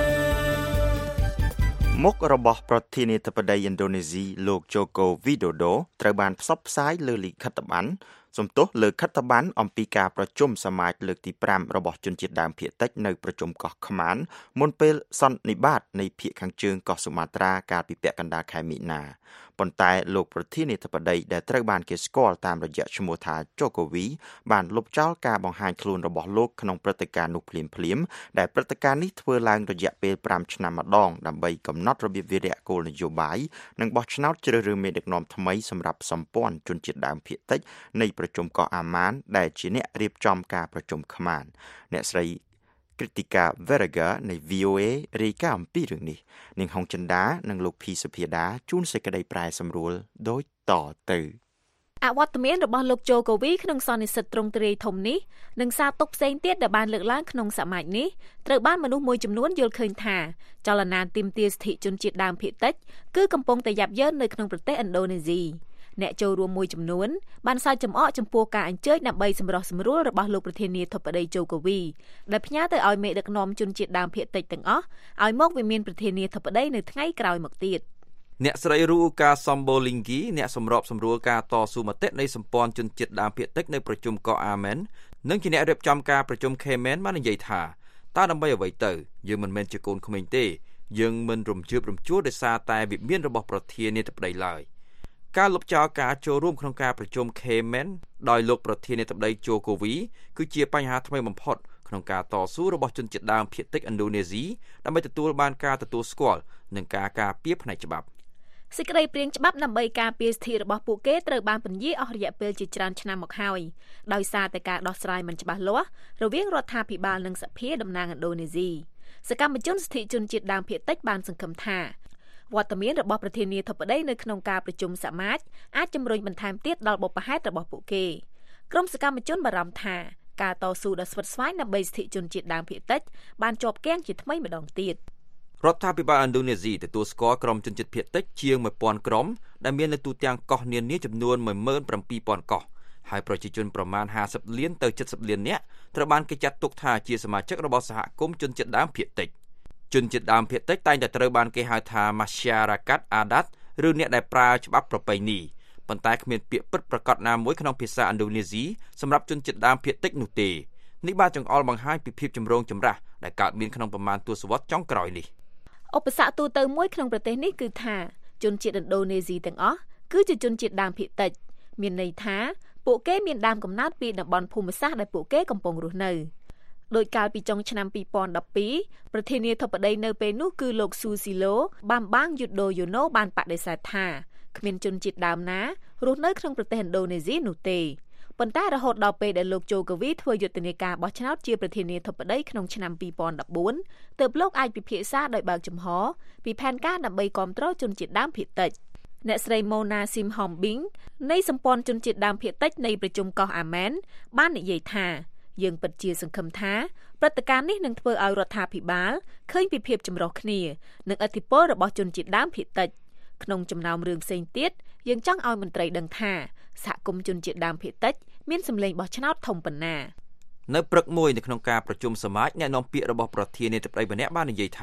មុខរបស់ប្រធានាធិបតីឥណ្ឌូនេស៊ីលោក Joko Widodo ត្រូវបានផ្សព្វផ្សាយលើលិខិត្តប័ណ្ណសំទោសលើខិត្តប័ណ្ណអំពីការប្រជុំសមាជលើកទី5របស់ជនជាតិដើមភាគតិចនៅប្រជុំកោះខ្មានមុនពេលសន្និបាតនៃភាគខាងជើងកោះសុមាត្រាកាលពីពាក់កណ្ដាលខែមិនិនាប៉ុន្តែលោកប្រធានាធិបតីដែលត្រូវបានគេស្គាល់តាមរយៈឈ្មោះថា Jokowi បានលុបចោលការបង្ហាញខ្លួនរបស់លោកក្នុងព្រឹត្តិការណ៍នោះភ្លាមៗដែលព្រឹត្តិការណ៍នេះធ្វើឡើងរយៈពេល5ឆ្នាំម្ដងដើម្បីកំណត់របៀបវារៈគោលនយោបាយនិងបោះឆ្នោតជ្រើសរើសមេដឹកនាំថ្មីសម្រាប់សម្ព័ន្ធជនជាតិដើមភាគតិចនៃប្រជុំកោះអាម៉ានដែលជាអ្នករៀបចំការប្រជុំខ្មានអ្នកស្រីKritika Veraga នៃ វី អូ เอ រាយការណ៍អំពីរឿងនេះនាងហុងចិន្តានិងលោកភីសុភាដាជួនសេចក្តីប្រែសម្រួលដូចតទៅអវត្តមានរបស់លោកជូកូវីក្នុងសន្និសីទទ្រង់ទ្រាយធំនេះនិងសារទុកផ្សេងទៀតដែលបានលើកឡើងក្នុងសមាជនេះត្រូវបានមនុស្សមួយចំនួនយល់ឃើញថាចលនាទាមទារសិទ្ធិជនជាតិដើមភាគតិចគឺកំពុងតែយ៉ាប់យ៉ឺននៅក្នុងប្រទេសឥណ្ឌូនេស៊ីអ្នកចូលរួមមួយចំនួនបានសើចចំអកចំពោះការអញ្ជើញដើម្បីសម្រោះសម្រួលរបស់លោកប្រធានាធិបតីជូកូវីដែលផ្ញើទៅឲ្យមេដឹកនាំជនជាតិដើមភាគតិចទាំងអស់ឲ្យមកវិមានប្រធានាធិបតីនៅថ្ងៃក្រោយមកទៀតអ្នកស្រីរូកាសំបូលីងគីអ្នកសម្របសម្រួលការតស៊ូមតិនៃសម្ព័ន្ធជនជាតិដើមភាគតិចនៅប្រជុំកោះអាមែននិងជាអ្នករៀបចំការប្រជុំខេមែនបាននិយាយថាតើដើម្បីអ្វីទៅយើងមិនមែនជាកូនក្មេងទេយើងមិនរំជើបរំជួលដោយសារតែវិមានរបស់ប្រធានាធិបតីឡើយការលុបចោលការចូលរួមក្នុងការប្រជុំ Cayman ដោយលោកប្រធានាធិបតី Jokowi គឺជាបញ្ហាថ្មីបំផុតក្នុងការតស៊ូរបស់ជនជាតិដើមភាគតិចឥណ្ឌូនេស៊ីដើម្បីទទួលបានការទទួលស្គាល់និងការការពារផ្នែកច្បាប់សេចក្តីព្រាងច្បាប់ដើម្បីការពារសិទ្ធិរបស់ពួកគេត្រូវបានពន្យាអស់រយៈពេលជាច្រើនឆ្នាំមកហើយដោយសារតែការដោះស្រាយមិនច្បាស់លាស់រវាងរដ្ឋាភិបាលនិងសភាតំណាងឥណ្ឌូនេស៊ីសកម្មជនសិទ្ធិជនជាតិដើមភាគតិចបានសង្ឃឹមថាវត្តមានរបស់ប្រធានាធិបតីនៅក្នុងការប្រជុំសមាជអាចជំរុញបន្ថែមទៀតដល់បុព្វហេតុរបស់ពួកគេក្រុមសកម្មជនបារម្ភថាការតស៊ូដ៏ស្វិតស្វាញដើម្បីសិទ្ធិជនជាតិដើមភាគតិចបានជាប់គាំងជាថ្មីម្ដងទៀតរដ្ឋាភិបាលឥណ្ឌូនេស៊ីទទួលស្គាល់ក្រុមជនជាតិភាគតិចជាងone thousandក្រុមដែលមាននៅទូទាំងកោះនានាចំនួនone hundred seventeen thousandកោះហើយប្រជាជនប្រមាណfiftyលានទៅseventyលាននាក់ត្រូវបានគេចាត់ទុកថាជាសមាជិករបស់សហគមន៍ជនជាតិដើមភាគតិចជនជាតិដើមភាគតិចតែងតែត្រូវបានគេហៅថា Masyarakat Adat ឬអ្នកដែលប្រើច្បាប់ប្រពៃណីប៉ុន្តែគ្មានពាក្យពិតប្រាកដណាមួយក្នុងភាសាឥណ្ឌូនេស៊ីសម្រាប់ជនជាតិដើមភាគតិចនោះទេនេះបានចង្អុលបង្ហាញពីភាពចម្រូងចម្រាសដែលកើតមានក្នុងប្រមាណទសវត្សរ៍ចុងក្រោយនេះឧបសគ្គទូទៅមួយក្នុងប្រទេសនេះគឺថាជនជាតិឥណ្ឌូនេស៊ីទាំងអស់គឺជាជនជាតិដើមភាគតិចមានន័យថាពួកគេមានដើមកំណើតពីតំបន់ភូមិសាស្ត្រដែលពួកគេកំពុងរស់នៅដោយកាលពីចុងឆ្នាំtwo thousand twelveប្រធានាធិបតីនៅពេលនោះគឺលោក Susilo Bambang Yudhoyono បានបដិសេធថាគ្មានជនជាតិដើមណារស់នៅក្នុងប្រទេសឥណ្ឌូនេស៊ីនោះទេប៉ុន្តែរហូតដល់ពេលដែលលោក Jokowi ធ្វើយុទ្ធនាការបោះឆ្នោតជាប្រធានាធិបតីក្នុងឆ្នាំtwo thousand fourteenទើបលោកអាចពិភាក្សាដោយបើកចំហពីផែនការដើម្បីគាំទ្រជនជាតិដើមភាគតិចអ្នកស្រី Mona Simhombing នៃសម្ព័ន្ធជនជាតិដើមភាគតិចនៃប្រជុំកោះអាមែនបាននិយាយថាយើងពិតជាសង្ឃឹមថាព្រឹត្តិការណ៍នេះនឹងធ្វើឲ្យរដ្ឋាភិបាលឃើញពីភាពចម្រុះគ្នានិងឥទ្ធិពលរបស់ជនជាតិដើមភាគតិចក្នុងចំណោមរឿងផ្សេងទៀតយើងចង់ឲ្យមន្ត្រីដឹងថាសហគមន៍ជនជាតិដើមភាគតិចមានសម្លេងបោះឆ្នោតធំប៉ុណ្ណានៅព្រឹកមួយនៅក្នុងការប្រជុំសមាជអ្នកនាំពាក្យរបស់ប្រធានាធិបតីម្នាក់បាននិយាយថា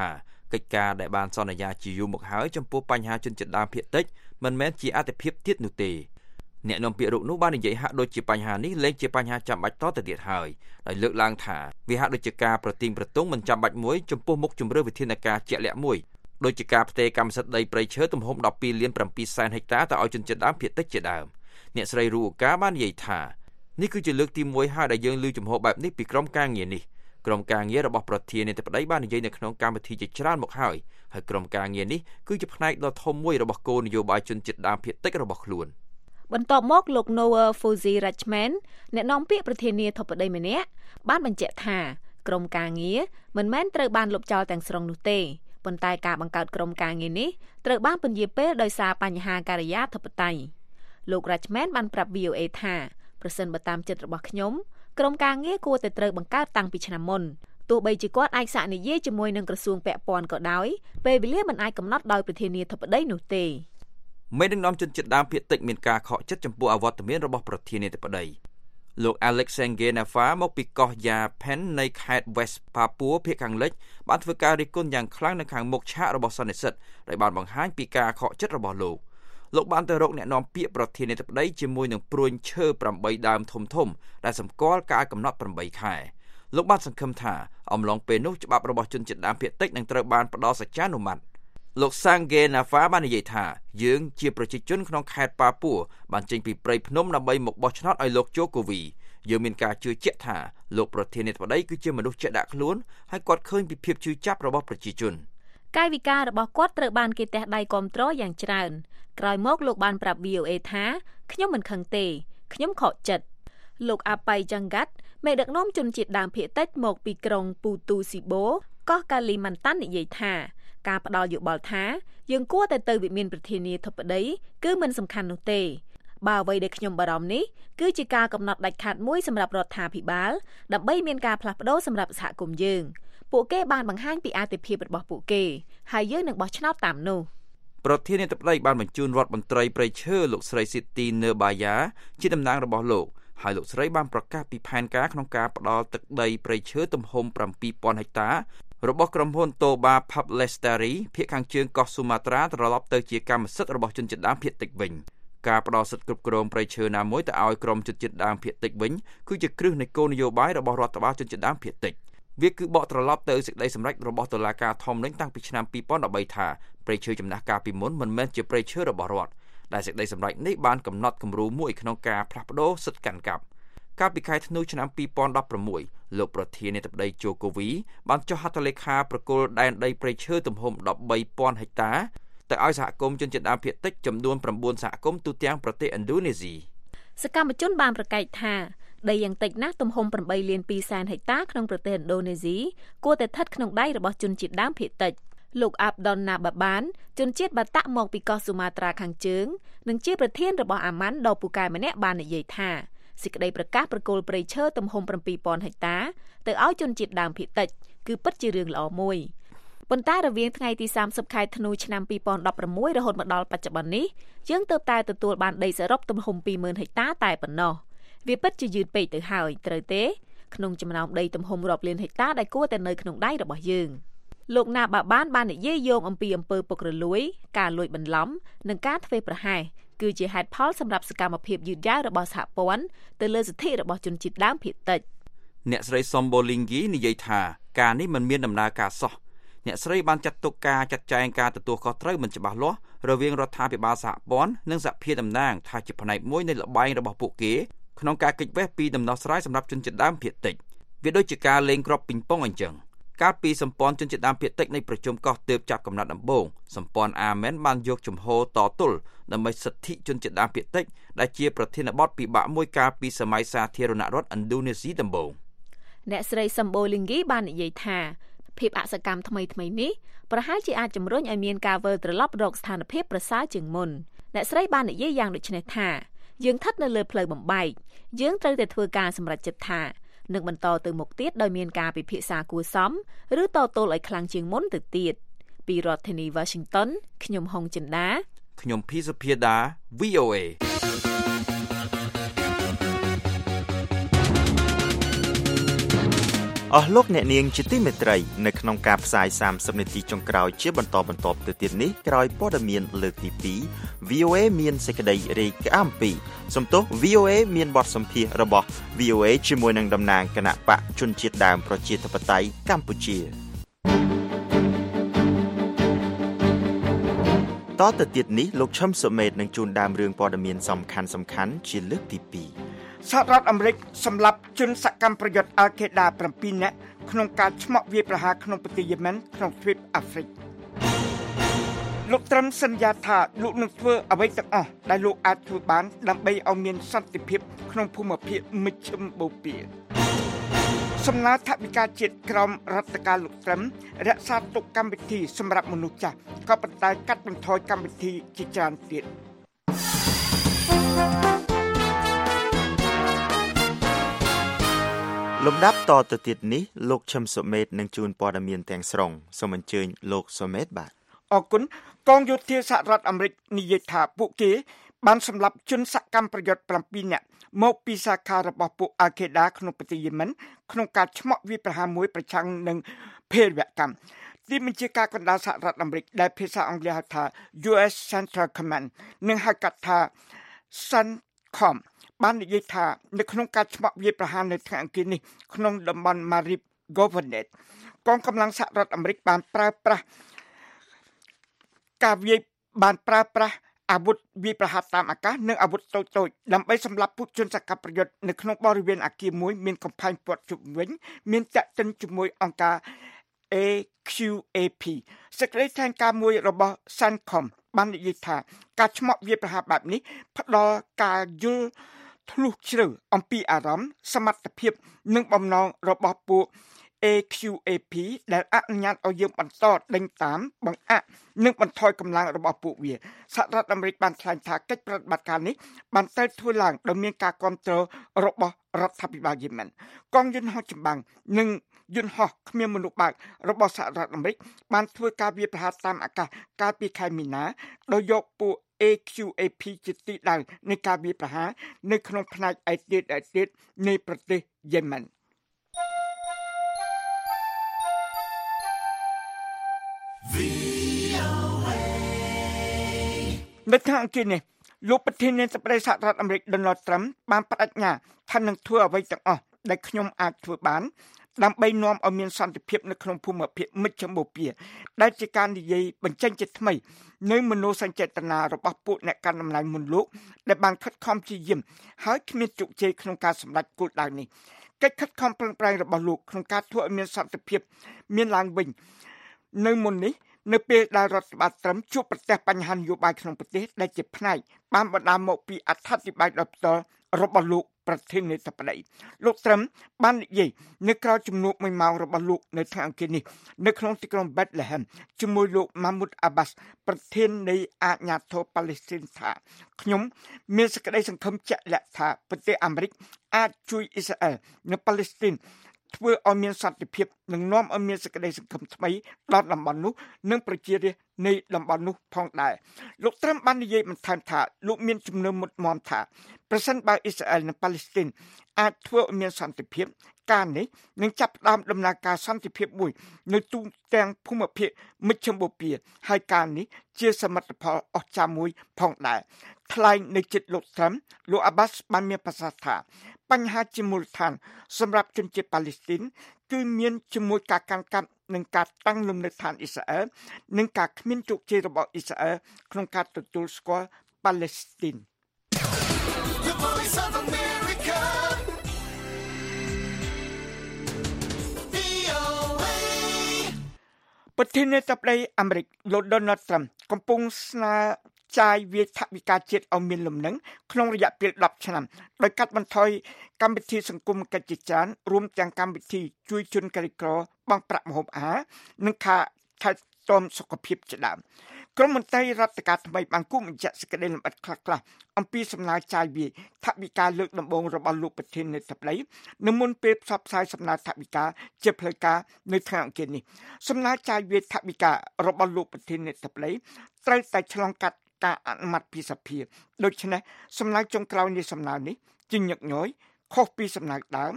កិច្ចការដែលបានសន្យាជាយូរមកហើយចំពោះបញ្ហាជនជាតិដើមភាគតិចមិនមែនជាអត្ថិភាពទៀតនោះទេអ្នកនាំពាក្យរូបនោះបាននិយាយហាក់ដូចជាបញ្ហានេះលែងជាបញ្ហាចាំបាច់តទៅទៀតហើយដោយលើកឡើងថាវាហាក់ដូចជាការប្រទីងប្រទង់មិនចាំបាច់មួយចំពោះមុខជំរឿវិធានការជាក់លាក់មួយដូចជាការផ្ទេរកម្មសិទ្ធិដីព្រៃឈើទំហំដប់ពីរលានប្រាំពីរសែនហិកតាទៅឲ្យជនជាតិដើមភាគតិចជាដើមអ្នកស្រីរូកាបាននិយាយថានេះគឺជាលើកទីមួយហើយដែលយើងឮជំហរបែបនេះពីក្រុមការងារនេះក្រុមការងាររបស់ប្រធានាធិបតីបាននិយាយនៅក្នុងកម្មវិធីជាច្រើនមកហើយហើយក្រុមការងារនេះគឺជាផ្នែកដ៏ធំមួយរបស់គោលនយោបាយជនជាតិដើមភាគតិចរបស់ខ្លួនបន្ទាប់មកលោក Noah Fuzzy Rachman អ្នកនាំពាក្យប្រធានាធិបតីម្នាក់បានបញ្ជាក់ថាក្រុមការងារមិនមែនត្រូវបានលុបចោលទាំងស្រុងនោះទេប៉ុន្តែការបង្កើតក្រុមការងារនេះត្រូវបានពន្យាពេលដោយសារបញ្ហាការិយាធិបតេយ្យលោក Rachman បានប្រាប់ វី អូ เอ ថាប្រសិនបើតាមចិត្តរបស់ខ្ញុំក្រុមការងារគួរតែត្រូវបង្កើតតាំងពីឆ្នាំមុនទោះបីជាគាត់អាចសាកនិយាយជាមួយនឹងក្រសួងពាក់ព័ន្ធក៏ដោយពេលវេលាមិនអាចកំណត់ដោយប្រធានាធិបតីនោះទេមេដឹកនាំជនជាតិដើមភាគតិចមានការខកចិត្តចំពោះអវត្តមានរបស់ប្រធានាធិបតីលោក Alexander Nafa មកពីកោះ Yapen នៃខេត្ត West Papua ភាគខាងលិចបានធ្វើការរិះគន់យ៉ាងខ្លាំងនៅខាងមុខឆាករបស់សន្និសីទដែលបានបង្ហាញពីការខកចិត្តរបស់លោកលោកបានទៅរកអ្នកនាំពាក្យប្រធានាធិបតីជាមួយនឹងព្រួញឈើប្រាំបីដើមធំធំដែលសម្គាល់ការកំណត់ប្រាំបីខែលោកបានសង្ឃឹមថាអំឡុងពេលនោះច្បាប់របស់ជនជាតិដើមភាគតិចនឹងត្រូវបានផ្ដល់សច្ចានុមត្តលោក Sange Nafa បាននិយាយថាយើងជាប្រជាជនក្នុងខេត្តប៉ាពួរបានចេញពីព្រៃភ្នំដើម្បីមកបោះឆ្នោតឲ្យលោកជូកូវីយើងមានការជឿជាក់ថាលោកប្រធានាធិបតីគឺជាមនុស្សជាក់ដាក់ខ្លួនហើយគាត់ឃើញពីភាពជឿចាប់របស់ប្រជាជនកាយវិការរបស់គាត់ត្រូវបានគេទះដៃគាំទ្រយ៉ាងច្រើនក្រោយមកលោកបានប្រាប់ វី អូ เอ ថាខ្ញុំមិនខឹងទេខ្ញុំខកចិត្តលោកអាប៉ៃចង្កាត់មេដឹកនាំជនជាតិដើមភាគតិចមកពីក្រុងពូទូស៊ីបូកោះកាលីម៉ាន់តាន់និយាយថាការផ្ដល់យោបល់ថាយើងគួរតែទៅវិមានប្រធានាធិបតីគឺមិនសំខាន់នោះទេបើអ្វីដែលខ្ញុំបារម្ភនេះគឺជាការកំណត់ដាច់ខាតមួយសម្រាប់រដ្ឋាភិបាលដើម្បីមានការផ្លាស់ប្ដូរសម្រាប់សហគមន៍យើងពួកគេបានបង្ហាញពីអាទិភាពរបស់ពួកគេហើយយើងនឹងបោះឆ្នោតតាមនោះប្រធានាធិបតីបានបញ្ជូនរដ្ឋមន្ត្រីព្រៃឈើលោកស្រីស៊ីទីនឺបាយ៉ាជាតំណាងរបស់លោកហើយលោកស្រីបានប្រកាសពីផែនការក្នុងការផ្ដល់ទឹកដីព្រៃឈើទំហំប្រាំពីរពាន់ហិកតារបស់ក្រុមហ៊ុន Toba Pub Lestari ភាគខាងជើងកោះស៊ូម៉ាត្រាត្រឡប់ទៅជាកម្មសិទ្ធិរបស់ជនជាតិដើមភាគតិចវិញការផ្ដល់សិទ្ធិគ្រប់គ្រងព្រៃឈើណាមួយទៅឲ្យក្រុមជនជាតិដើមភាគតិចវិញគឺជាគ្រឹះនៃគោលនយោបាយរបស់រដ្ឋបាលជនជាតិដើមភាគតិចវាគឺបកត្រឡប់ទៅសេចក្តីសម្រេចរបស់តុលាការធម្មនុញ្ញតាំងពីឆ្នាំពីរពាន់ដប់បីថាព្រៃឈើចំណាស់កាលពីមុនមិនមែនជាព្រៃឈើរបស់រដ្ឋដែលសេចក្តីសម្រេចនេះបានកំណត់គំរូមួយក្នុងការផ្លាស់ប្ដូរសិទ្ធិកាន់កាប់កាលពីខែធ្នូឆ្នាំពីរពាន់ដប់ប្រាំមួយលោកប្រធានាធិបតីជូកូវីបានចុះហត្ថលេខាប្រគល់ដែនដីព្រៃឈើទំហំដប់បីពាន់ហិកតាទៅឲ្យសហគមន៍ជនជាតិដើមភាគតិចចំនួនប្រាំបួនសហគមន៍ទូទាំងប្រទេសឥណ្ឌូនេស៊ីសកម្មជនបានប្រកែកថាដីយ៉ាងតិចណាស់ទំហំប្រាំបីលានពីរសែនហិកតាក្នុងប្រទេសឥណ្ឌូនេស៊ីគួរតែស្ថិតក្នុងដៃរបស់ជនជាតិដើមភាគតិចលោកអាប់ដុនណាបាបានជនជាតិបាតាក់មកពីកោះស៊ូម៉ាត្រាខាងជើងនិងជាប្រធានរបស់អាម៉ាន់ដ៏ពូកែម្នាក់បាននិយាយថាសេចក្តីប្រកាសប្រគល់ព្រៃឈើទំហំប្រាំពីរពាន់ហិកតាទៅឲ្យជនជាតិដើមភាគតិចគឺពិតជារឿងល្អមួយប៉ុន្តែរវាងថ្ងៃទីសាមសិបខែធ្នូឆ្នាំពីរពាន់ដប់ប្រាំមួយរហូតមកដល់បច្ចុប្បន្ននេះយើងទើបតែទទួលបានដីសរុបទំហំពីរម៉ឺនហិកតាតែប៉ុណ្ណោះវាពិតជាយឺតពេកទៅហើយត្រូវទេក្នុងចំណោមដីទំហំរាប់លានហិកតាដែលគួរតែនៅក្នុងដៃរបស់យើងលោកណាបាបានបាននិយាយយោងអំពីអំពើពុករលួយការលួចបន្លំនិងការធ្វេសប្រហែសគឺជាហេតុផលសម្រាប់សកម្មភាពយឺតយ៉ាវរបស់សហព័ន្ធទៅលើសិទ្ធិរបស់ជនជាតិដើមភាគតិចអ្នកស្រីសំបូលីងហ្គីនិយាយថាការនេះមិនមានដំណើរការសោះអ្នកស្រីបានចាត់ទុកការចាត់ចែងការទទួលខុសត្រូវមិនច្បាស់លាស់រវាងរដ្ឋាភិបាលសហព័ន្ធនិងសហភាពតំណាងថាជាផ្នែកមួយនៃលបែងរបស់ពួកគេក្នុងការគេចវេះពីដំណោះស្រាយសម្រាប់ជនជាតិដើមភាគតិចវាដូចជាការលេងគ្រាប់ពីងប៉ុងអញ្ចឹងកាលពីសម្ព័ន្ធជនជាតិដើមភាគតិចនៃប្រជុំកោះទើបចាប់កំណត់ដំបូងសម្ព័ន្ធអាមែនបានយកជំហរតទល់ដើម្បីសិទ្ធិជនជាតិដើមភាគតិចដែលជាប្រធានបទពិបាកមួយកាលពីសម័យសាធារណរដ្ឋឥណ្ឌូនេស៊ីដំបូងអ្នកស្រីសំបូលីងហ្គីបាននិយាយថាភាពអសកម្មថ្មីថ្មីនេះប្រហែលជាអាចជំរុញឲ្យមានការវិលត្រឡប់រកស្ថានភាពប្រសើរជាងមុនអ្នកស្រីបាននិយាយយ៉ាងដូចនេះថាយើងស្ថិតនៅលើផ្លូវបំបែកយើងត្រូវតែធ្វើការសម្រេចចិត្តថានឹងបន្តទៅមុខទៀតដោយមានការពិភាក្សាគួរសមឬតទល់ឲ្យខ្លាំងជាងមុនទៅទៀតពីរដ្ឋធានី Washington ខ្ញុំហុងចិន្តាខ្ញុំភីសុភាដា វី អូ เอអអស់លោកអ្នកនាងជាទីមេត្រីនៅក្នុងការផ្សាយសាមសិបនាទីចុងក្រោយជាបន្តបន្ទាប់ទៅទៀតនេះក្រោយព័ត៌មានលើកទីពីរ វី អូ เอ មានសេចក្តីរាយការណ៍អំពីសំទោស វី អូ เอ មានបទសម្ភាសន៍របស់ វី អូ เอ ជាមួយនឹងតំណាងគណៈបកជនជាតិដើមប្រជាធិបតេយ្យកម្ពុជាតទៅទៀតនេះលោកឈឹមសុមេតនឹងជួនដើមរឿងព័ត៌មានសំខាន់សំខាន់ជាលើកទីពីរសហរដ្ឋអាមេរិកសម្លាប់ជនសកម្មប្រយុទ្ធ Al-Qaeda 7នាក់ក្នុងការឆ្មក់វាយប្រហារក្នុងប្រទេសយេម៉ែនក្នុងទ្វីបអាហ្វ្រិកលោកត្រឹមសន្យាថាលោកនឹងធ្វើអ្វីទាំងអស់ដែលលោកអាចធ្វើបានដើម្បីឲ្យមានសន្តិភាពក្នុងភូមិភាគមជ្ឈិមបូព៌ាសំណើថវិកាជាតិក្រមរដ្ឋការលោកត្រឹមរក្សាទុកកម្មវិធីសម្រាប់មនុស្សចាស់ក៏ប៉ុន្តែកាត់បន្ថយកម្មវិធីជាច្រើនទៀតលំដាប់តទៅទៀតនេះលោកឈឹមសុមេតនឹងជួនព័ត៌មានទាំងស្រុងសូមអញ្ជើញលោកសុមេតបាទអរគុណកងយោធាសហរដ្ឋអាមេរិកនិយាយថាពួកគេបានសម្លាប់ជនសកម្មប្រយុទ្ធ7នាក់មកពីសាខារបស់ពួក Al-Qaeda ក្នុងប្រទេសយេម៉ែនក្នុងការឆ្មក់វាយប្រហារមួយប្រឆាំងនឹងភេរវកម្មទីបញ្ជាការកណ្ដាលសហរដ្ឋអាមេរិកដែលភាសាអង់គ្លេសហៅថា យូ អេស Central Command និងហៅកាត់ថា CENTCOM បាននិយាយថានៅក្នុងការឆ្មក់វាយប្រហារនៅថ្ងៃអង្គារនេះក្នុងតំបន់ Marib Governorate កងកម្លាំងសហរដ្ឋអាមេរិកបានប្រើប្រាស់ការវាយបានប្រើប្រាស់អាវុធវាយប្រហារតាមអាកាសនិងអាវុធតូចៗដើម្បីសម្លាប់ពួកជនសកម្មប្រយុទ្ធនៅក្នុងបរិវេណអគារមួយមានកំផែងព័ទ្ធជុំវិញមានតាក់ទិនជាមួយអង្គការ เอ คิว เอ พี សេចក្តីថ្លែងការណ៍មួយរបស់ CENTCOM បាននិយាយថាការឆ្មក់វាយប្រហារបែបនេះផ្ដល់ការយល់ធ្លុះជ្រៅអំពីអារម្មណ៍សមត្ថភាពនិងបំណងរបស់ពួក เอ คิว เอ พี ដែលអនុញ្ញាតឲ្យយើងបន្តដេញតាមបង្អាក់និងបន្ថយកម្លាំងរបស់ពួកវាសហរដ្ឋអាមេរិកបានថ្លែងថាកិច្ចប្រតិបត្តិការនេះបានត្រូវធ្វើឡើងដោយមានការគាំទ្ររបស់រដ្ឋាភិបាលយេម៉ែនកងយន្តហោះចម្បាំងនិងយន្តហោះគ្មានមនុស្សបើករបស់សហរដ្ឋអាមេរិកបានធ្វើការវាយប្រហារតាមអាកាសកាលពីខែមីនាដោយយកពួក เอ คิว เอ พี ជាទីដៅនៃការវាយប្រហារនៅក្នុងផ្នែកឯទៀតឯទៀតនៃប្រទេសយេម៉ែននៅថ្ងៃអង្គារនេះលោកប្រធានាធិបតីសហរដ្ឋអាមេរិក Donald Trump បានបដិញ្ញាថានឹងធ្វើអ្វីទាំងអស់ដែលខ្ញុំអាចធ្វើបានដើម្បីនាំឲ្យមានសន្តិភាពនៅក្នុងភូមិភាគមជ្ឈមបូព៌ាដែលជាការនិយាយបញ្ចេញជាថ្មីនៅមនោសញ្ចេតនារបស់ពួកអ្នកកាន់តំណែងមុនលោកដែលបានខិតខំព្យាយាមហើយគ្មានជោគជ័យក្នុងការសម្រេចគោលដៅនេះកិច្ចខិតខំប្រឹងប្រែងរបស់លោកក្នុងការធ្វើឲ្យមានសន្តិភាពមានឡើងវិញនៅមុននេះនៅពេលដែលរដ្ឋបាលត្រឹមជួបប្រទះបញ្ហានយោបាយក្នុងប្រទេសដែលជាផ្នែកបានបណ្ដាលមកពីអត្ថាធិប្បាយដោយផ្ទាល់របស់លោកប្រធានាធិបតីលោកត្រឹមបាននិយាយនៅក្រៅជំនួបមួយម៉ោងរបស់លោកនៅថ្ងៃអង្គារនេះនៅក្នុងទីក្រុង Bethlehem ជាមួយលោក Mahmoud Abbas ប្រធាននៃអាជ្ញាធរប៉ាឡេស្ទីនថាខ្ញុំមានសេចក្តីសង្ឃឹមជាក់លាក់ថាប្រទេសអាមេរិកអាចជួយអ៊ីស្រាអែលនិងប៉ាឡេស្ទីនធ្វើឲ្យមានសន្តិភាពនិងនាំឲ្យមានសេចក្តីសង្ឃឹមថ្មីដល់តំបន់នោះនិងប្រជារាស្ត្រនៃតំបន់នោះផងដែរលោកត្រឹមបាននិយាយបន្ថែមថាលោកមានជំនឿមុតមាំថាប្រសិនបើអ៊ីស្រាអែលនិងប៉ាឡេស្ទីនអាចធ្វើឲ្យមានសន្តិភាពការនេះនឹងចាប់ផ្ដើមដំណើរការសន្តិភាពមួយនៅទូទាំងភូមិភាគមជ្ឈមបូព៌ាហើយការនេះជាសមិទ្ធផលអស្ចារ្យមួយផងដែរថ្លែងនៅជិតលោកត្រឹមលោក Abbas បានមានប្រសាសន៍ថាបញ្ហាជាមូលដ្ឋានសម្រាប់ជនជាតិប៉ាឡេស្ទីនគឺមានជាមួយការកាន់កាប់និងការតាំងលំនៅឋានអ៊ីស្រាអែលនិងការគ្មានជោគជ័យរបស់អ៊ីស្រាអែលក្នុងការទទួលស្គាល់ប៉ាឡេស្ទីនប្រធានាធិបតីអាមេរិកលោក Donald Trump កំពុងស្នើចាយវាយថវិកាជាតិឲ្យមានលំនឹងក្នុងរយៈពេលដប់ឆ្នាំដោយកាត់បន្ថយកម្មវិធីសង្គមកិច្ចជាច្រើនរួមទាំងកម្មវិធីជួយជនក្រីក្របង់ប្រាក់ម្ហូបអាហារនិងការថែទាំសុខភាពជាដើមក្រុមមន្ត្រីរដ្ឋការថ្មីបានគូបញ្ជាក់សេចក្តីលម្អិតខ្លះៗអំពីសំណើចាយវាយថវិកាលើកដំបូងរបស់លោកប្រធានាធិបតីនៅមុនពេលផ្សព្វផ្សាយសំណើថវិកាជាផ្លូវការនៅថ្ងៃអង្គារនេះសំណើចាយវាយថវិការបស់លោកប្រធានាធិបតីត្រូវតែឆ្លងកាត់ការអនុម័តពីសភាដូច្នេះសំណើចុងក្រោយនៃសំណើនេះជាញឹកញយខុសពីសំណើដើម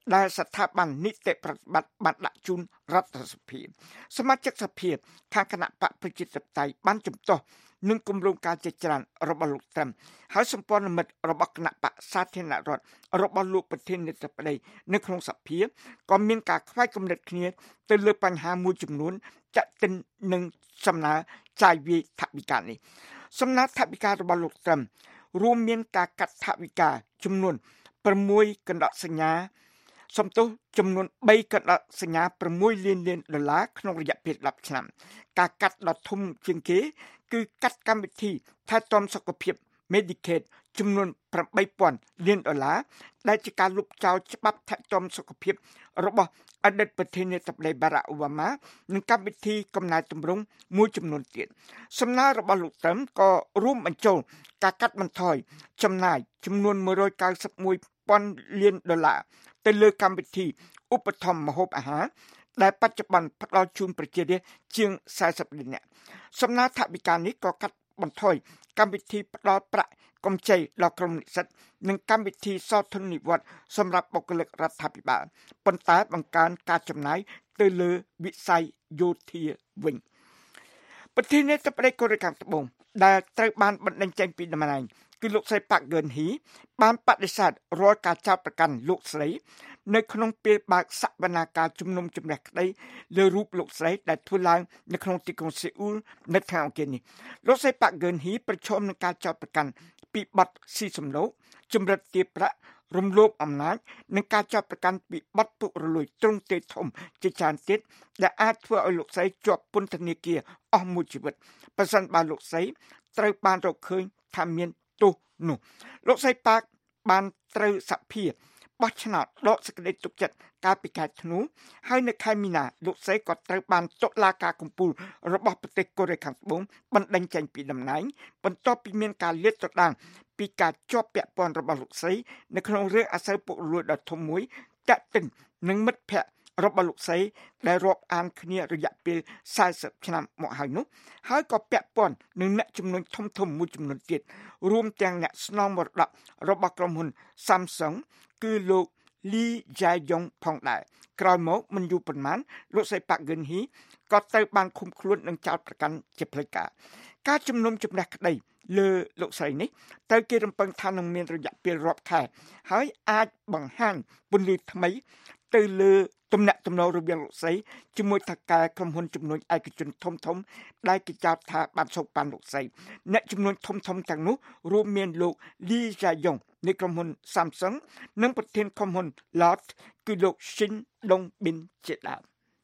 ដែលស្ថាប័ននីតិប្រតិបត្តិបានដាក់ជូនរដ្ឋសភាសមាជិកសភាខាងគណៈបកប្រជាធិបតេយ្យបានជំទាស់នឹងគម្រោងការជាច្រើនរបស់លោកត្រឹមហើយសម្ព័ន្ធមិត្តរបស់គណៈបកសាធារណរដ្ឋរបស់លោកប្រធានាធិបតីនៅក្នុងសភាក៏មានការខ្វាយគំនិតគ្នាទៅលើបញ្ហាមួយចំនួនចាក់ទិននឹងសំណើចាយវាយថវិកានេះសំណើថវិការបស់លោកត្រឹមរួមមានការកាត់ថវិកាចំនួន6កណ្ដកសញ្ញាសំទោសចំនួន3កណ្ដកសញ្ញា6លានលានដុល្លារក្នុងរយៈពេល10ឆ្នាំការកាត់ដ៏ធំជាងគេគឺកាត់កម្មវិធីថែទាំសុខភាព Medicaid ចំនួន8ពាន់លានដុល្លារដែលជាការលុបចោលច្បាប់ថែទាំសុខភាពរបស់អតីតប្រធានាធិបតី Barack Obama និងកម្មវិធីកំណែទម្រង់មួយចំនួនទៀតសំណើរបស់លោកត្រឹមក៏រួមបញ្ចូលការកាត់បន្ថយចំណាយចំនួន191ពាន់លានដុល្លារទៅលើកម្មវិធីឧបត្ថម្ភម្ហូបអាហារដែលបច្ចុប្បន្នផ្ដល់ជូនប្រជារាស្ត្រជាង40លាននាក់សំណើថវិកានេះក៏កាត់បន្ថយកម្មវិធីផ្ដល់ប្រាក់កម្ចីដល់ក្រុមនិស្សិតនិងកម្មវិធីសោធននិវត្តន៍សម្រាប់បុគ្គលិករដ្ឋាភិបាលប៉ុន្តែបង្កើនការចំណាយទៅលើវិស័យយោធាវិញប្រធានាធិបតីកូរ៉េខាងត្បូងដែលត្រូវបានបណ្តេញចេញពីតំណែងគឺលោកស្រីប៉ាក់ហ្គឺនហ៊ីបានបដិសេធរាល់ការចោទប្រកាន់លោកស្រីនៅក្នុងពេលបើកសវនាការជំនុំជម្រះក្តីលើរូបលោកស្រីដែលធ្វើឡើងនៅក្នុងទីក្រុងសេអ៊ូលនៅថ្ងៃអង្គារនេះលោកស្រីប៉ាក់ហ្គឺនហ៊ីប្រឈមនឹងការចោទប្រកាន់ពីបទស៊ីសំណូកជំរិតទារប្រាក់រំលោភអំណាចនិងការចោទប្រកាន់ពីបទពុករលួយទ្រង់ទ្រាយធំជាច្រើនទៀតដែលអាចធ្វើឲ្យលោកស្រីជាប់ពន្ធនាគារអស់មួយជីវិតប្រសិនបើលោកស្រីត្រូវបានរកឃើញថាមានទោសនោះលោកស្រីប៉ាក់បានត្រូវសភាបោះឆ្នោតដកសេចក្តីទុកចិត្តកាលពីខែធ្នូហើយនៅខែមីនាលោកស្រីក៏ត្រូវបានតុលាការកំពូលរបស់ប្រទេសកូរ៉េខាងត្បូងបណ្តេញចេញពីតំណែងបន្ទាប់ពីមានការលាតត្រដាងពីការជាប់ពាក់ព័ន្ធរបស់លោកស្រីនៅក្នុងរឿងអាសូវពុករលួយដ៏ធំមួយតាក់ទិននឹងមិត្តភ័ក្តិរបស់លោកស្រីដែលរាប់អានគ្នារយៈពេល40ឆ្នាំមកហើយនោះហើយក៏ពាក់ព័ន្ធនឹងអ្នកជំនួញធំធំមួយចំនួនទៀតរួមទាំងអ្នកស្នងមរតករបស់ក្រុមហ៊ុន Samsung គឺលោកលីយ៉ែយ៉ុងផងដែរក្រោយមកមិនយូរប៉ុន្មានលោកស្រីប៉ាក់ហ្គឺនហ៊ីក៏ត្រូវបានឃុំខ្លួននិងចោទប្រកាន់ជាផ្លូវការការជំនុំជម្រះក្តីលើលោកស្រីនេះត្រូវគេរំពឹងថានឹងមានរយៈពេលរាប់ខែហើយអាចបង្ហាញពន្លឺថ្មីទៅលើទំនាក់ទំនងរវាងលោកស្រីជាមួយថៅកែក្រុមហ៊ុនជំនួញឯកជនធំធំដែលគេចោទថាបានសូកប៉ាន់លោកស្រីអ្នកជំនួញធំធំទាំងនោះរួមមានលោកលីយ៉ាយ៉ុងនៃក្រុមហ៊ុន Samsung និងប្រធានក្រុមហ៊ុន Lot គឺលោកស៊ីនដុងប៊ីនជាដើម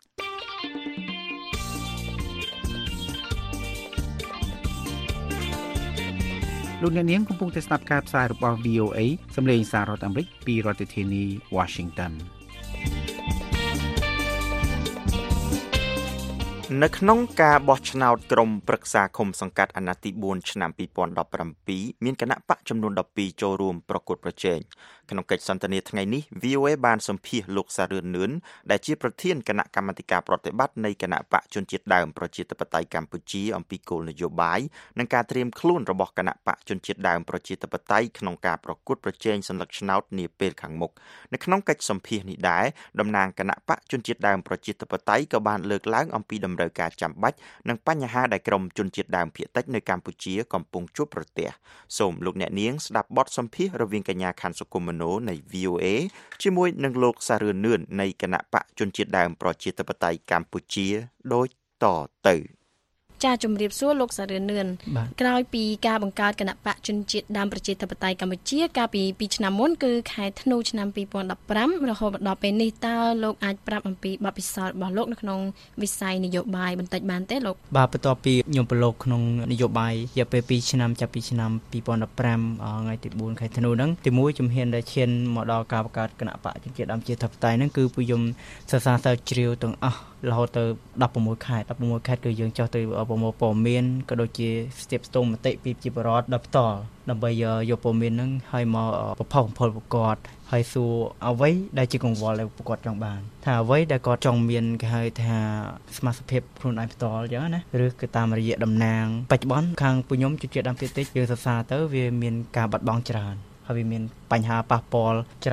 លោកអ្នកនាងកំពុងតែស្ដាប់ការផ្សាយរបស់ វី អូ អេ សម្លេងសាររដ្ឋអាមេរិកពីរដ្ឋធានី Washington នៅក្នុងការបោះឆ្នោតក្រុមប្រឹក្សាឃុំសង្កាត់អាណត្តិទី4ឆ្នាំពីរពាន់ដប់ប្រាំពីរមានគណៈបកចំនួនដប់ពីរចូលរួមប្រកួតប្រជែងក្នុងកិច្ចសន្ទនាថ្ងៃនេះ វី អូ អេ បានសម្ភាសលោកសារឿននឿនដែលជាប្រធានគណៈកម្មាធិការប្រតិបត្តិនៃគណៈបកជនជាតិដើមប្រជាធិបតេយ្យកម្ពុជាអំពីគោលនយោបាយនិងការត្រៀមខ្លួនរបស់គណៈបកជនជាតិដើមប្រជាធិបតេយ្យក្នុងការប្រកួតប្រជែងសន្លឹកឆ្នោតនាពេលខាងមុខនៅក្នុងកិច្ចសម្ភាសនេះដែរតំណាងគណៈបកជនជាតិដើមប្រជាធិបតេយ្យក៏បានលើកឡើងអំពីដំណើរការចាំបាច់និងបញ្ហាដែលក្រុមជនជាតិដើមភាគតិចនៅកម្ពុជាកំពុងជួបប្រទះសូមលោកអ្នកនាងស្ដាប់បទសម្ភាសរវាងកញ្ញាខាន់សុគមនោនៃ វី អូ អេ ជាមួយនឹងលោកសារឿននឿននៃគណៈបកជនជាតិដើមប្រជាធិបតេយ្យកម្ពុជាដូចតទៅចាជំរាបសួរលោកសារឿននឿនក្រោយពីការបង្កើតគណៈបកជនជាតិដើមប្រជាធិបតេយ្យកម្ពុជាកាលពីពីរឆ្នាំមុនគឺខែធ្នូឆ្នាំពីរពាន់ដប់ប្រាំរហូតដល់ពេលនេះតើលោកអាចប្រាប់អំពីបទពិសោធន៍របស់លោកនៅក្នុងវិស័យនយោបាយបន្តិចបានទេលោកបាទបន្ទាប់ពីខ្ញុំប្រឡូកក្នុងនយោបាយរយៈពេលពីរឆ្នាំចាប់ពីឆ្នាំពីរពាន់ដប់ប្រាំថ្ងៃទីបួនខែធ្នូហ្នឹងទីមួយជំហានដែលឈានមកដល់ការបង្កើតគណៈបកជនជាតិដើមប្រជាធិបតេយ្យហ្នឹងគឺពួកខ្ញុំសិក្សាស្រាវជ្រាវទាំងអស់រហូតទៅដប់ប្រាំមួយខែដប់ប្រាំមួយខែគឺយើងចុះទៅប្រមូលព័ត៌មានក៏ដូចជាស្ទាបស្ទង់មតិពីប្រជាពលរដ្ឋដល់ផ្ទាល់ដើម្បីយកព័ត៌មានហ្នឹងឲ្យមកប្រផុសបំផុលប្រកបហើយសួរអ្វីដែលជាកង្វល់ដែលប្រកបចង់បានថាអ្វីដែលគាត់ចង់មានគេហៅថាសមាជិកភាពខ្លួនឯងផ្ទាល់អញ្ចឹងណាឬគឺតាមរយៈតំណាងបច្ចុប្បន្នខាងពួកខ្ញុំជឿជាក់ដើមតិចតិចយើងសរសើរទៅវាមានការបាត់បង់ច្រើនហើយវាមានបញ្ហាប៉ះពាល់ច្រើន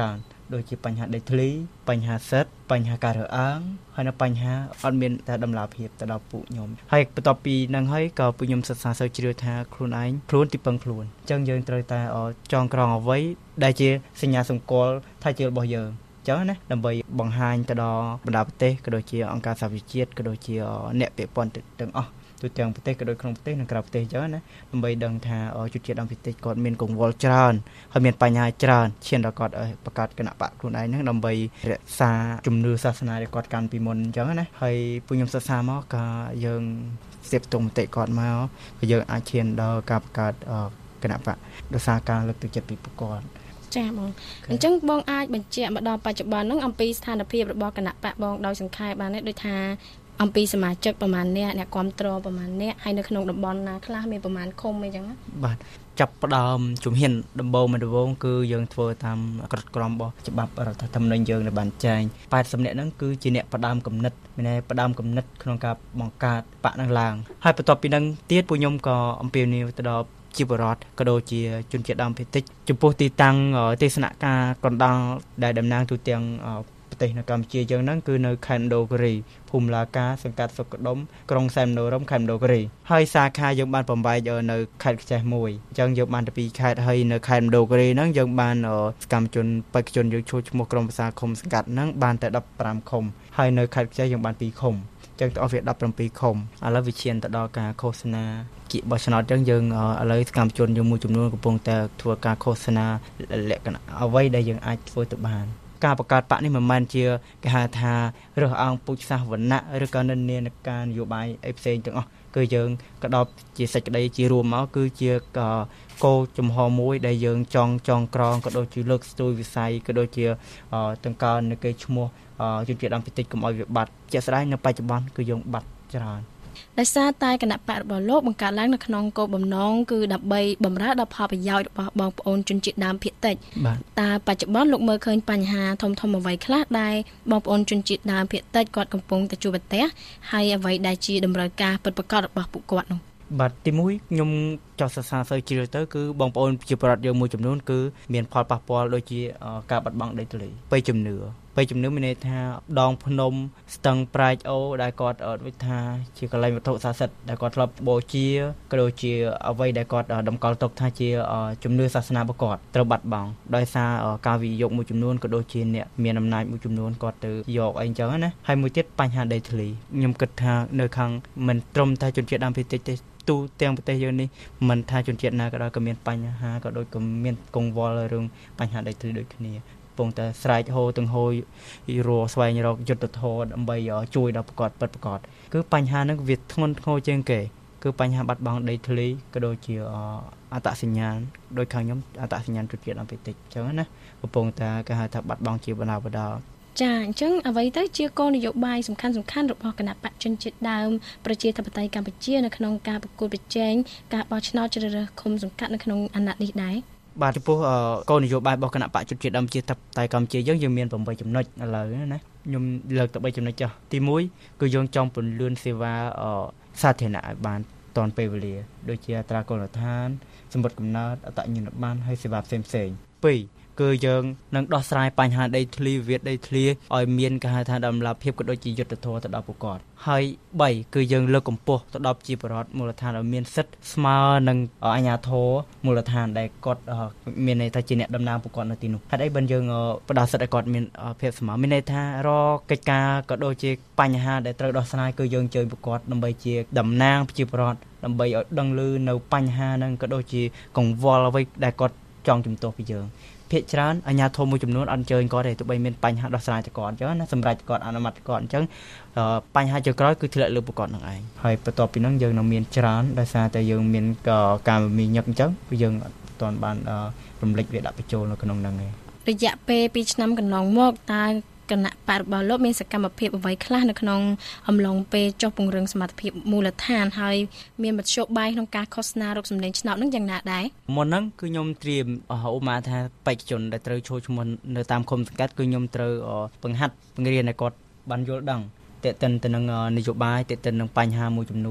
ដូចជាបញ្ហាដីធ្លីបញ្ហាសិទ្ធិបញ្ហាការរើសអើងហើយនៅបញ្ហាអត់មានតែដំណាភាពទៅដល់ពួកខ្ញុំហើយបន្ទាប់ពីនឹងហើយក៏ពួកខ្ញុំសិក្សាសូវជ្រាវថាខ្លួនឯងខ្លួនទីពឹងខ្លួនអញ្ចឹងយើងត្រូវតែចងក្រងអ្វីដែលជាសញ្ញាសម្គាល់ថាជារបស់យើងចឹងណាដើម្បីបង្ហាញទៅដល់បណ្ដាប្រទេសក៏ដូចជាអង្គការសហប្រជាជាតិក៏ដូចជាអ្នកពាក់ព័ន្ធទាំងអស់ទូទាំងប្រទេសក៏ដូចក្នុងប្រទេសនិងក្រៅប្រទេសចឹងណាដើម្បីដឹងថាជនជាតិដើមភាគតិចគាត់មានកង្វល់ច្រើនហើយមានបញ្ហាច្រើនឈានដល់គាត់បង្កើតគណៈបកខ្លួនឯងហ្នឹងដើម្បីរក្សាជំនឿសាសនាដែលគាត់កាន់ពីមុនចឹងណាហើយពួកខ្ញុំសិក្សាមកក៏យើងស្ទាបទុំមតិគាត់មកក៏យើងអាចឈានដល់ការបង្កើតគណៈបកដោយសារការលើកទឹកចិត្តពីពួកគាត់ចាបងអញ្ចឹងបងអាចបញ្ជាក់មកដល់បច្ចុប្បន្នហ្នឹងអំពីស្ថានភាពរបស់គណៈបកបងដោយសង្ខេបបានទេដូចថាអំពីសមាជិកប្រមាណអ្នកអ្នកគ្រប់គ្រងប្រមាណអ្នកហើយនៅក្នុងតំបន់ណាខ្លះមានប្រមាណឃុំអីចឹងណាបាទចាប់ផ្ដើមជំហានដំបូងមកដំបូងគឺយើងធ្វើតាមក្រឹតក្រមរបស់ច្បាប់រដ្ឋធម្មនុញ្ញយើងដែលបានចែងប៉ែតសិបនាក់ហ្នឹងគឺជាអ្នកផ្ដើមគំនិតមានន័យផ្ដើមគំនិតក្នុងការបង្កើតបកនឹងឡើងហើយបន្ទាប់ពីហ្នឹងទៀតពួកខ្ញុំក៏អំពាវនាវទៅដល់ជីវរដ្ឋក៏ដូចជាជនជាតិដើមភាគតិចចំពោះទីតាំងទេសនការកណ្ដាលដែលតំណាងទូទាំងប្រទេសនៅកម្ពុជាយើងហ្នឹងគឺនៅខេត្តមណ្ឌលគិរីភូមិឡាកាសង្កាត់សុខដុមក្រុងសែនមនោរម្យខេត្តមណ្ឌលគិរីហើយសាខាយើងបានបំបែកនៅខេត្តខ្ចេះមួយអញ្ចឹងយើងបានទៅពីខេត្តហើយនៅខេត្តមណ្ឌលគិរីហ្នឹងយើងបានសកម្មជនបេក្ខជនយើងជួយឈ្មោះក្រុមប្រឹក្សាឃុំសង្កាត់ហ្នឹងបានតែដប់ប្រាំឃុំហើយនៅខេត្តខ្ចេះយើងបានពីរឃុំអញ្ចឹងទៅអស់វាដប់ប្រាំពីរឃុំឥឡូវវាឈានទៅដល់ការឃោសនាគៀកបោះឆ្នោតអញ្ចឹងយើងឥឡូវសកម្មជនយើងមួយចំនួនកំពុងតែធ្វើការឃោសនាលក្ខណៈអ្វីដែលយើងអាចធ្វើទៅបានការបង្កើតបកនេះមិនមែនជាគេហៅថារើសអើងពូជសាសន៍វណ្ណៈឬក៏និន្នាការនយោបាយអីផ្សេងទាំងអស់គឺយើងក៏ដោតជាសេចក្តីជារួមមកគឺជាគោលចំហមួយដែលយើងចង់ចងក្រងក៏ដូចជាលើកស្ទួយវិស័យក៏ដូចជាទាំងការនៃគេឈ្មោះជនជាតិដើមភាគតិចកុំឲ្យវាបាត់ជាក់ស្ដែងនៅបច្ចុប្បន្នគឺយើងបាត់ច្រើនដោយសារតែគណៈបករបស់លោកបង្កើតឡើងនៅក្នុងគោលបំណងគឺដើម្បីបម្រើដល់ផលប្រយោជន៍របស់បងប្អូនជនជាតិដើមភាគតិចតើបច្ចុប្បន្នលោកមើលឃើញបញ្ហាធំធំអ្វីខ្លះដែលបងប្អូនជនជាតិដើមភាគតិចគាត់កំពុងតែជួបប្រទះហើយអ្វីដែលជាតម្រូវការពិតប្រាកដរបស់ពួកគាត់នោះបាទទីមួយខ្ញុំចង់សរសើរសូវជ្រាលទៅគឺបងប្អូនជាប្រដ្ឋយើងមួយចំនួនគឺមានផលប៉ះពាល់ដូចជាការបាត់បង់ដីធ្លីបេជំនឿបេជំនឿមានន័យថាដងភ្នំស្ទឹងប្រែកអូដែលគាត់ដូចថាជាកន្លែងវត្ថុស័ក្តិសិទ្ធិដែលគាត់ធ្លាប់បូជាក៏ដូចជាអ្វីដែលគាត់តម្កល់ទុកថាជាជំនឿសាសនារបស់គាត់ត្រូវបាត់បង់ដោយសារការវិនិយោគមួយចំនួនក៏ដូចជាអ្នកមានអំណាចមួយចំនួនគាត់ទៅយកអីចឹងណាហើយមួយទៀតបញ្ហាដីធ្លីខ្ញុំគិតថានៅខាងមិនត្រឹមតែជនជាតិដើមភាគតិចទេទូទាំងប្រទេសយើងនេះមិនថាជនជាតិណាក៏ដោយក៏មានបញ្ហាក៏ដូចក៏មានកង្វល់រឿងបញ្ហាដីធ្លីដូចគ្នាពងតែស្រែកហូរទាំងហូររស់ស្វែងរកយុទ្ធធម៌ដើម្បីជួយដល់ប្រកបពិតប្រាកដគឺបញ្ហាហ្នឹងវាធ្ងន់ធ្ងរជាងគេគឺបញ្ហាបាត់បង់ដីធ្លីក៏ដូចជាអត្តសញ្ញាណដោយខាងខ្ញុំអត្តសញ្ញាណជនជាតិដើមភាគតិចអញ្ចឹងណាកំពុងតែគេហៅថាបាត់បង់ជាបណ្ដាបណ្ដាចាអញ្ចឹងអ្វីទៅជាគោលនយោបាយសំខាន់សំខាន់របស់គណៈបកជនជាតិដើមប្រជាធិបតេយ្យកម្ពុជានៅក្នុងការប្រកួតប្រជែងការបោះឆ្នោតជ្រើសរើសឃុំសង្កាត់នៅក្នុងអាណត្តិនេះដែរបាទចំពោះគោលនយោបាយរបស់គណៈបកជនជាតិដើមប្រជាធិបតេយ្យកម្ពុជាយើងយើងមានប្រាំបីចំណុចឥឡូវណាខ្ញុំលើកទៅបីចំណុចចុះទីមួយគឺយើងចង់ពន្លឿនសេវាសាធារណៈឲ្យបានទាន់ពេលវេលាដូចជាអត្រាគោលរដ្ឋានសម្បត្តិកំណើតអត្តញ្ញប័ណ្ណហើយសេវាផ្សេងផ្សេងពីរគឺយើងនឹងដោះស្រាយបញ្ហាដីធ្លីវិវាទដីធ្លីឲ្យមានការហៅថាតម្លាភាពក៏ដូចជាយុត្តិធម៌ទៅដល់ពួកគាត់ហើយបីគឺយើងលើកកម្ពស់ទៅដល់ប្រជាពលរដ្ឋមូលដ្ឋានឲ្យមានសិទ្ធិស្មើនឹងអាជ្ញាធរមូលដ្ឋានដែលគាត់មានន័យថាជាអ្នកតំណាងពួកគាត់នៅទីនោះហេតុអីបានយើងផ្ដល់សិទ្ធិឲ្យគាត់មានភាពស្មើមានន័យថារកកិច្ចការក៏ដូចជាបញ្ហាដែលត្រូវដោះស្រាយគឺយើងជួយពួកគាត់ដើម្បីជាតំណាងប្រជាពលរដ្ឋដើម្បីឲ្យដឹងឮនៅបញ្ហាហ្នឹងក៏ដូចជាកង្វល់អ្វីដែលគាត់ចង់ជំទាស់ពីយើងភាគច្រើនអាជ្ញាធរមួយចំនួនអត់អញ្ជើញគាត់ទេទោះបីមានបញ្ហាដោះស្រាយទៅគាត់អញ្ចឹងណាសម្រាប់គាត់អនុម័តគាត់អញ្ចឹងបញ្ហាចុងក្រោយគឺធ្លាក់លើពួកគាត់នឹងឯងហើយបន្ទាប់ពីហ្នឹងយើងនឹងមានច្រើនដោយសារតែយើងមានការមីញឹកអញ្ចឹងគឺយើងអត់ទាន់បានរំលេចវាដាក់បញ្ចូលនៅក្នុងហ្នឹងឯងរយៈពេលពីរឆ្នាំកន្លងមកតើគណៈបករបស់លោកមានសកម្មភាពអ្វីខ្លះនៅក្នុងអំឡុងពេលចុះពង្រឹងសមត្ថភាពមូលដ្ឋានហើយមានមធ្យោបាយក្នុងការឃោសនារកសម្លេងឆ្នោតនឹងយ៉ាងណាដែរមុនហ្នឹងគឺខ្ញុំត្រៀមឧបមាថាបេក្ខជនដែលត្រូវចូលឈ្មោះនៅតាមឃុំសង្កាត់គឺខ្ញុំត្រូវបង្ហាត់បង្រៀនឲ្យគាត់បានយល់ដឹងតេតិនទៅនឹងនយោបាយតេតិននឹងបញ្ហាមួយចំនួនត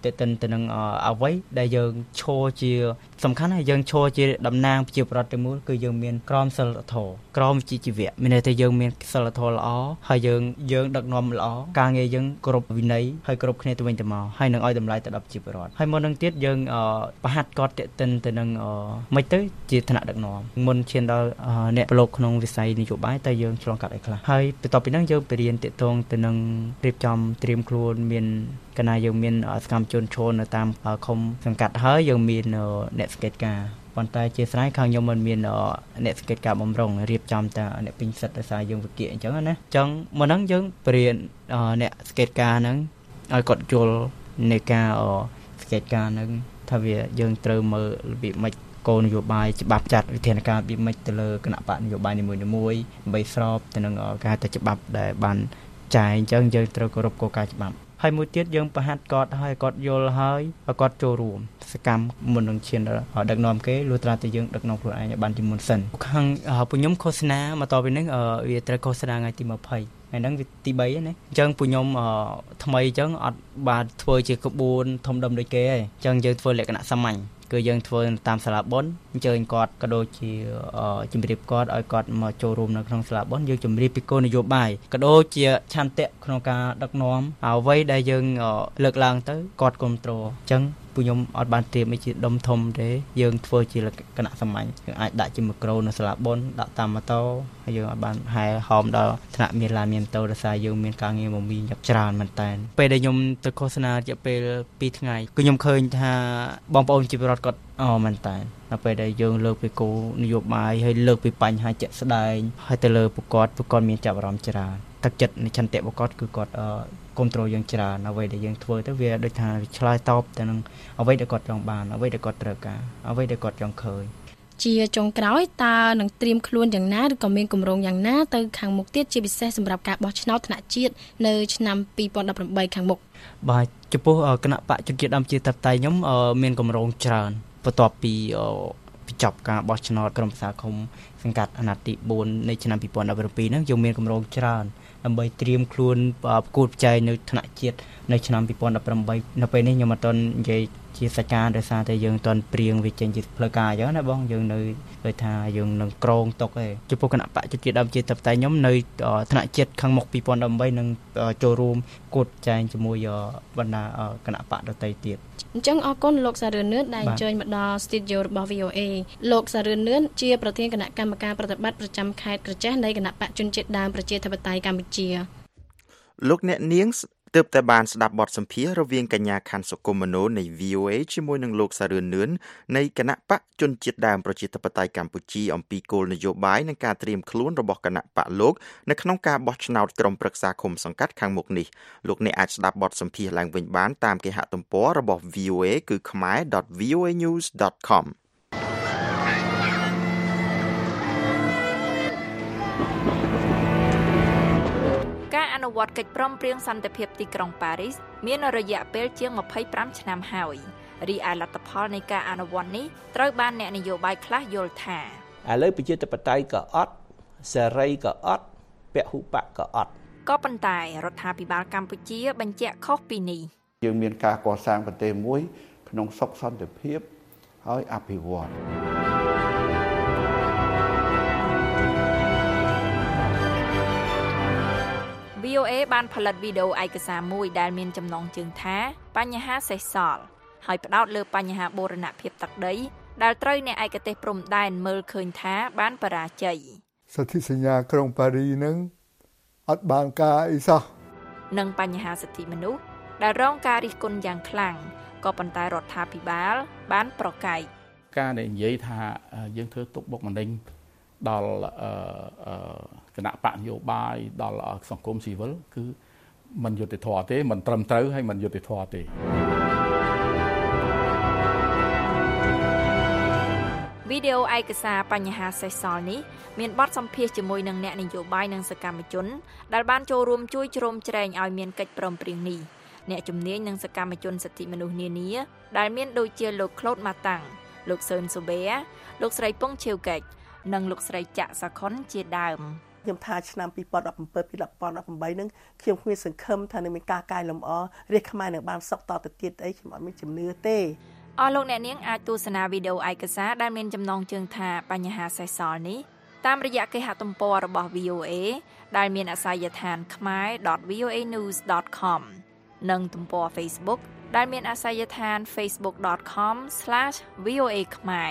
តេតិនទៅនឹងអ្វីដែលយើងឈរជាសំខាន់ហើយយើងឈរជាតំណាងប្រជាប្រដ្ឋទាំងមូលគឺយើងមានក្រមសីលធម៌ក្រមវិជ្ជាជីវៈមានន័យថាយើងមានសីលធម៌ល្អហើយយើងយើងដឹកនាំល្អការងារយើងគ្រប់វិន័យហើយគ្រប់គ្នាទៅវិញទៅមកហើយនឹងឲ្យតម្លៃទៅដល់ប្រជាពលរដ្ឋហើយមុននឹងទៀតយើងប្រហាត់គាត់តេតិនទៅនឹងមិនទៅជាឋានៈដឹកនាំមុនឈានដល់អ្នកប្រឡូកក្នុងវិស័យនយោបាយតែយើងឆ្លងកាត់អីខ្លះហើយបន្ទាប់ពីហ្នឹងយើងទៅរៀនតាក់ទងទៅនឹងរៀបចំត្រៀមខ្លួនមានកណាយើងមានសកម្មជនឈរនៅតាមឃុំសង្កាត់ហើយយើងមានអ្នកសង្កេតការប៉ុន្តែជាស្រ័យខាងខ្ញុំមិនមានអ្នកសង្កេតការបំរុងរៀបចំតែអ្នកពេញសិទ្ធិដោយសារយើងវិគៀអញ្ចឹងណាអញ្ចឹងមកហ្នឹងយើងបរៀនអ្នកសង្កេតការហ្នឹងឲ្យគាត់យល់នៃការសង្កេតការហ្នឹងថាវាយើងត្រូវមើលរបៀបម៉េចគោលនយោបាយច្បាប់ចាត់វិធានការរបៀបម៉េចទៅលើគណៈបកនយោបាយនីមួយៗដើម្បីស្របទៅនឹងការទៅច្បាប់ដែលបានចែងអញ្ចឹងយើងត្រូវគោរពគោលការណ៍ច្បាប់ហើយមួយទៀតយើងប្រហាត់គាត់ឲ្យគាត់យល់ហើយឲ្យគាត់ចូលរួមសកម្មមុននឹងឈានដឹកនាំគេលុះត្រាតែយើងដឹកនាំខ្លួនឯងឲ្យបានជាមុនសិនខាងពួកខ្ញុំឃោសនាមកតទៅនេះវាត្រូវឃោសនាថ្ងៃទីยี่สิบហើយហ្នឹងវាទី三ណាអញ្ចឹងពួកខ្ញុំថ្មីអញ្ចឹងអត់បានធ្វើជាក្បួនធំដុំដូចគេទេអញ្ចឹងយើងធ្វើលក្ខណៈសាមញ្ញគឺយើងធ្វើតាមសាលាបុណ្យអញ្ជើញគាត់ក៏ដូចជាជំរាបគាត់ឲ្យគាត់មកចូលរួមនៅក្នុងសាលាបុណ្យយើងជំរាបពីគោលនយោបាយក៏ដូចជាឆន្ទៈក្នុងការដឹកនាំអ្វីដែលយើងលើកឡើងទៅគាត់គ្រប់គ្រងអញ្ចឹងពួកខ្ញុំអត់បានត្រៀមជាដុំធំទេយើងធ្វើជាលក្ខណៈសាមញ្ញយើងអាចដាក់ជាមីក្រូនៅសាលាបុណ្យដាក់តាមម៉ូតូហើយយើងអត់បានហែហោមដល់ថ្នាក់មានឡានមានម៉ូតូដោយសារយើងមានការងារមមាញឹកច្រើនមែនតើពេលដែលខ្ញុំទៅឃោសនារយៈពេលពីរថ្ងៃគឺខ្ញុំឃើញថាបងប្អូនជីវរដ្ឋគាត់អូមែនតើដល់ពេលដែលយើងលើកពីគោលនយោបាយហើយលើកពីបញ្ហាជាក់ស្ដែងហើយទៅលើពួកគាត់ពួកគាត់មានចាប់អារម្មណ៍ច្រើនទឹកចិត្តនៃឆន្ទៈរបស់គាត់គឺគាត់គ្រប់គ្រងយើងច្រើនអ្វីដែលយើងធ្វើទៅវាដូចថាឆ្លើយតបទៅនឹងអ្វីដែលគាត់ចង់បានអ្វីដែលគាត់ត្រូវការអ្វីដែលគាត់ចង់ឃើញជាចុងក្រោយតើនឹងត្រៀមខ្លួនយ៉ាងណាឬក៏មានគម្រោងយ៉ាងណាទៅខាងមុខទៀតជាពិសេសសម្រាប់ការបោះឆ្នោតថ្នាក់ជាតិនៅឆ្នាំពីរពាន់ដប់ប្រាំបីខាងមុខបាទចំពោះគណៈបកជនជាតិដើមជាតបតៃខ្ញុំមានគម្រោងច្រើនបន្ទាប់ពីបញ្ចប់ការបោះឆ្នោតក្រុមប្រឹក្សាឃុំសង្កាត់អាណត្តិទីបួននៃឆ្នាំពីរពាន់ដប់ប្រាំពីរហ្នឹងយើងមានគម្រោងច្រើនដើម្បីត្រៀមខ្លួនប្រកួតប្រជែងនៅថ្នាក់ជាតិនៅឆ្នាំពីរពាន់ដប់ប្រាំបីនៅពេលនេះខ្ញុំអត់ទាន់និយាយជាសកម្មដោយសារតែយើងអត់ទាន់ព្រៀងវាចេញជាផ្លូវការអញ្ចឹងណាបងយើងនៅដូចថាយើងនឹងក្រងតុកឯងចំពោះគណៈបកជនជាតិដើមជាតបតៃខ្ញុំនៅថ្នាក់ជាតិខាងមុខពីរពាន់ដប់ប្រាំបីនឹងចូលរួមគួតចែងជាមួយបណ្ដាគណៈបកដទៃទៀតអញ្ចឹងអរគុណលោកសារឿននឿនដែលអញ្ជើញមកដល់ studio របស់ វី អូ អេ លោកសារឿននឿនជាប្រធានគណៈកម្មការប្រតិបត្តិប្រចាំខេត្តក្រចេះនៃគណៈបកជនជាតិដើមប្រជាធិបតេយ្យកម្ពុជាលោកអ្នកនាងទើបតែបានស្ដាប់បទសម្ភាសន៍រវាងកញ្ញាខាន់សុគមនោនៃ វី អូ អេ ជាមួយនឹងលោកសារឿននឿននៃគណៈបកជនជាតិដើមប្រជាធិបតេយ្យកម្ពុជាអំពីគោលនយោបាយនិងការត្រៀមខ្លួនរបស់គណៈបកលោកនៅក្នុងការបោះឆ្នោតក្រុមប្រឹក្សាឃុំសង្កាត់ខាងមុខនេះលោកអ្នកអាចស្ដាប់បទសម្ភាសន៍ឡើងវិញបានតាមគេហទំព័ររបស់ វី អូ អេ គឺ khmer dot v o a news dot com ការអនុវត្តកិច្ចព្រមព្រៀងសន្តិភាពទីក្រុងប៉ារីសមានរយៈពេលជាងยี่สิบห้าឆ្នាំហើយរីឯលទ្ធផលនៃការអនុវត្តនេះត្រូវបានអ្នកនយោបាយខ្លះយល់ថាឥឡូវប្រជាធិបតេយ្យក៏អត់សេរីក៏អត់ពហុបកក៏អត់ក៏ប៉ុន្តែរដ្ឋាភិបាលកម្ពុជាបញ្ជាក់ខុសពីនេះយើងមានការកសាងប្រទេសមួយក្នុងសុខសន្តិភាពហើយអភិវឌ្ឍវី អូ អេ បានផលិតវីដេអូឯកសារមួយដែលមានចំណងជើងថាបញ្ហាសេសសល់ហើយផ្ដោតលើបញ្ហាបូរណភាពទឹកដីដែលត្រូវអ្នកឯកទេសព្រំដែនមើលឃើញថាបានបរាជ័យសន្ធិសញ្ញាក្រុងប៉ារីនឹងអត់បានការអីសោះនិងបញ្ហាសិទ្ធិមនុស្សដែលរងការរិះគន់យ៉ាងខ្លាំងក៏ប៉ុន្តែរដ្ឋាភិបាលបានប្រកែកការដែលនិយាយថាយើងធ្វើទុកបុកម្នេញដល់គណៈបកនយោបាយដល់សង្គមស៊ីវិលគឺមិនយុត្តិធម៌ទេមិនត្រឹមត្រូវហើយមិនយុត្តិធម៌ទេវីដេអូឯកសារបញ្ហាសេសសល់នេះមានបទសម្ភាសន៍ជាមួយនឹងអ្នកនយោបាយនិងសកម្មជនដែលបានចូលរួមជួយជ្រោមជ្រែងឲ្យមានកិច្ចព្រមព្រៀងនេះអ្នកជំនាញនិងសកម្មជនសិទ្ធិមនុស្សនានាដែលមានដូចជាលោក Claude Matang លោក Sơn Sobea លោកស្រី Pong Cheu Kech និងលោកស្រី Chak Sakhon ជាដើមខ្ញុំថាឆ្នាំពីរពាន់ដប់bảyពីδύο nghìnដប់eightហ្នឹងខ្ញុំគ្មានសង្ឃឹមថានឹងមានការកែលម្អរាជខ្មែរនឹងបានសុខតទៅទៀតអីខ្ញុំអត់មានជំនឿទេអស់លោកអ្នកនាងអាចទស្សនាវីដេអូឯកសារដែលមានចំណងជើងថាបញ្ហាសេសសល់នេះតាមរយៈគេហទំព័ររបស់ វី អូ เอ ដែលមានអាសយដ្ឋាន khmae dot v o a news dot com និងទំព័រ Facebook ដែលមានអាសយដ្ឋាន facebook dot com slash v o a khmae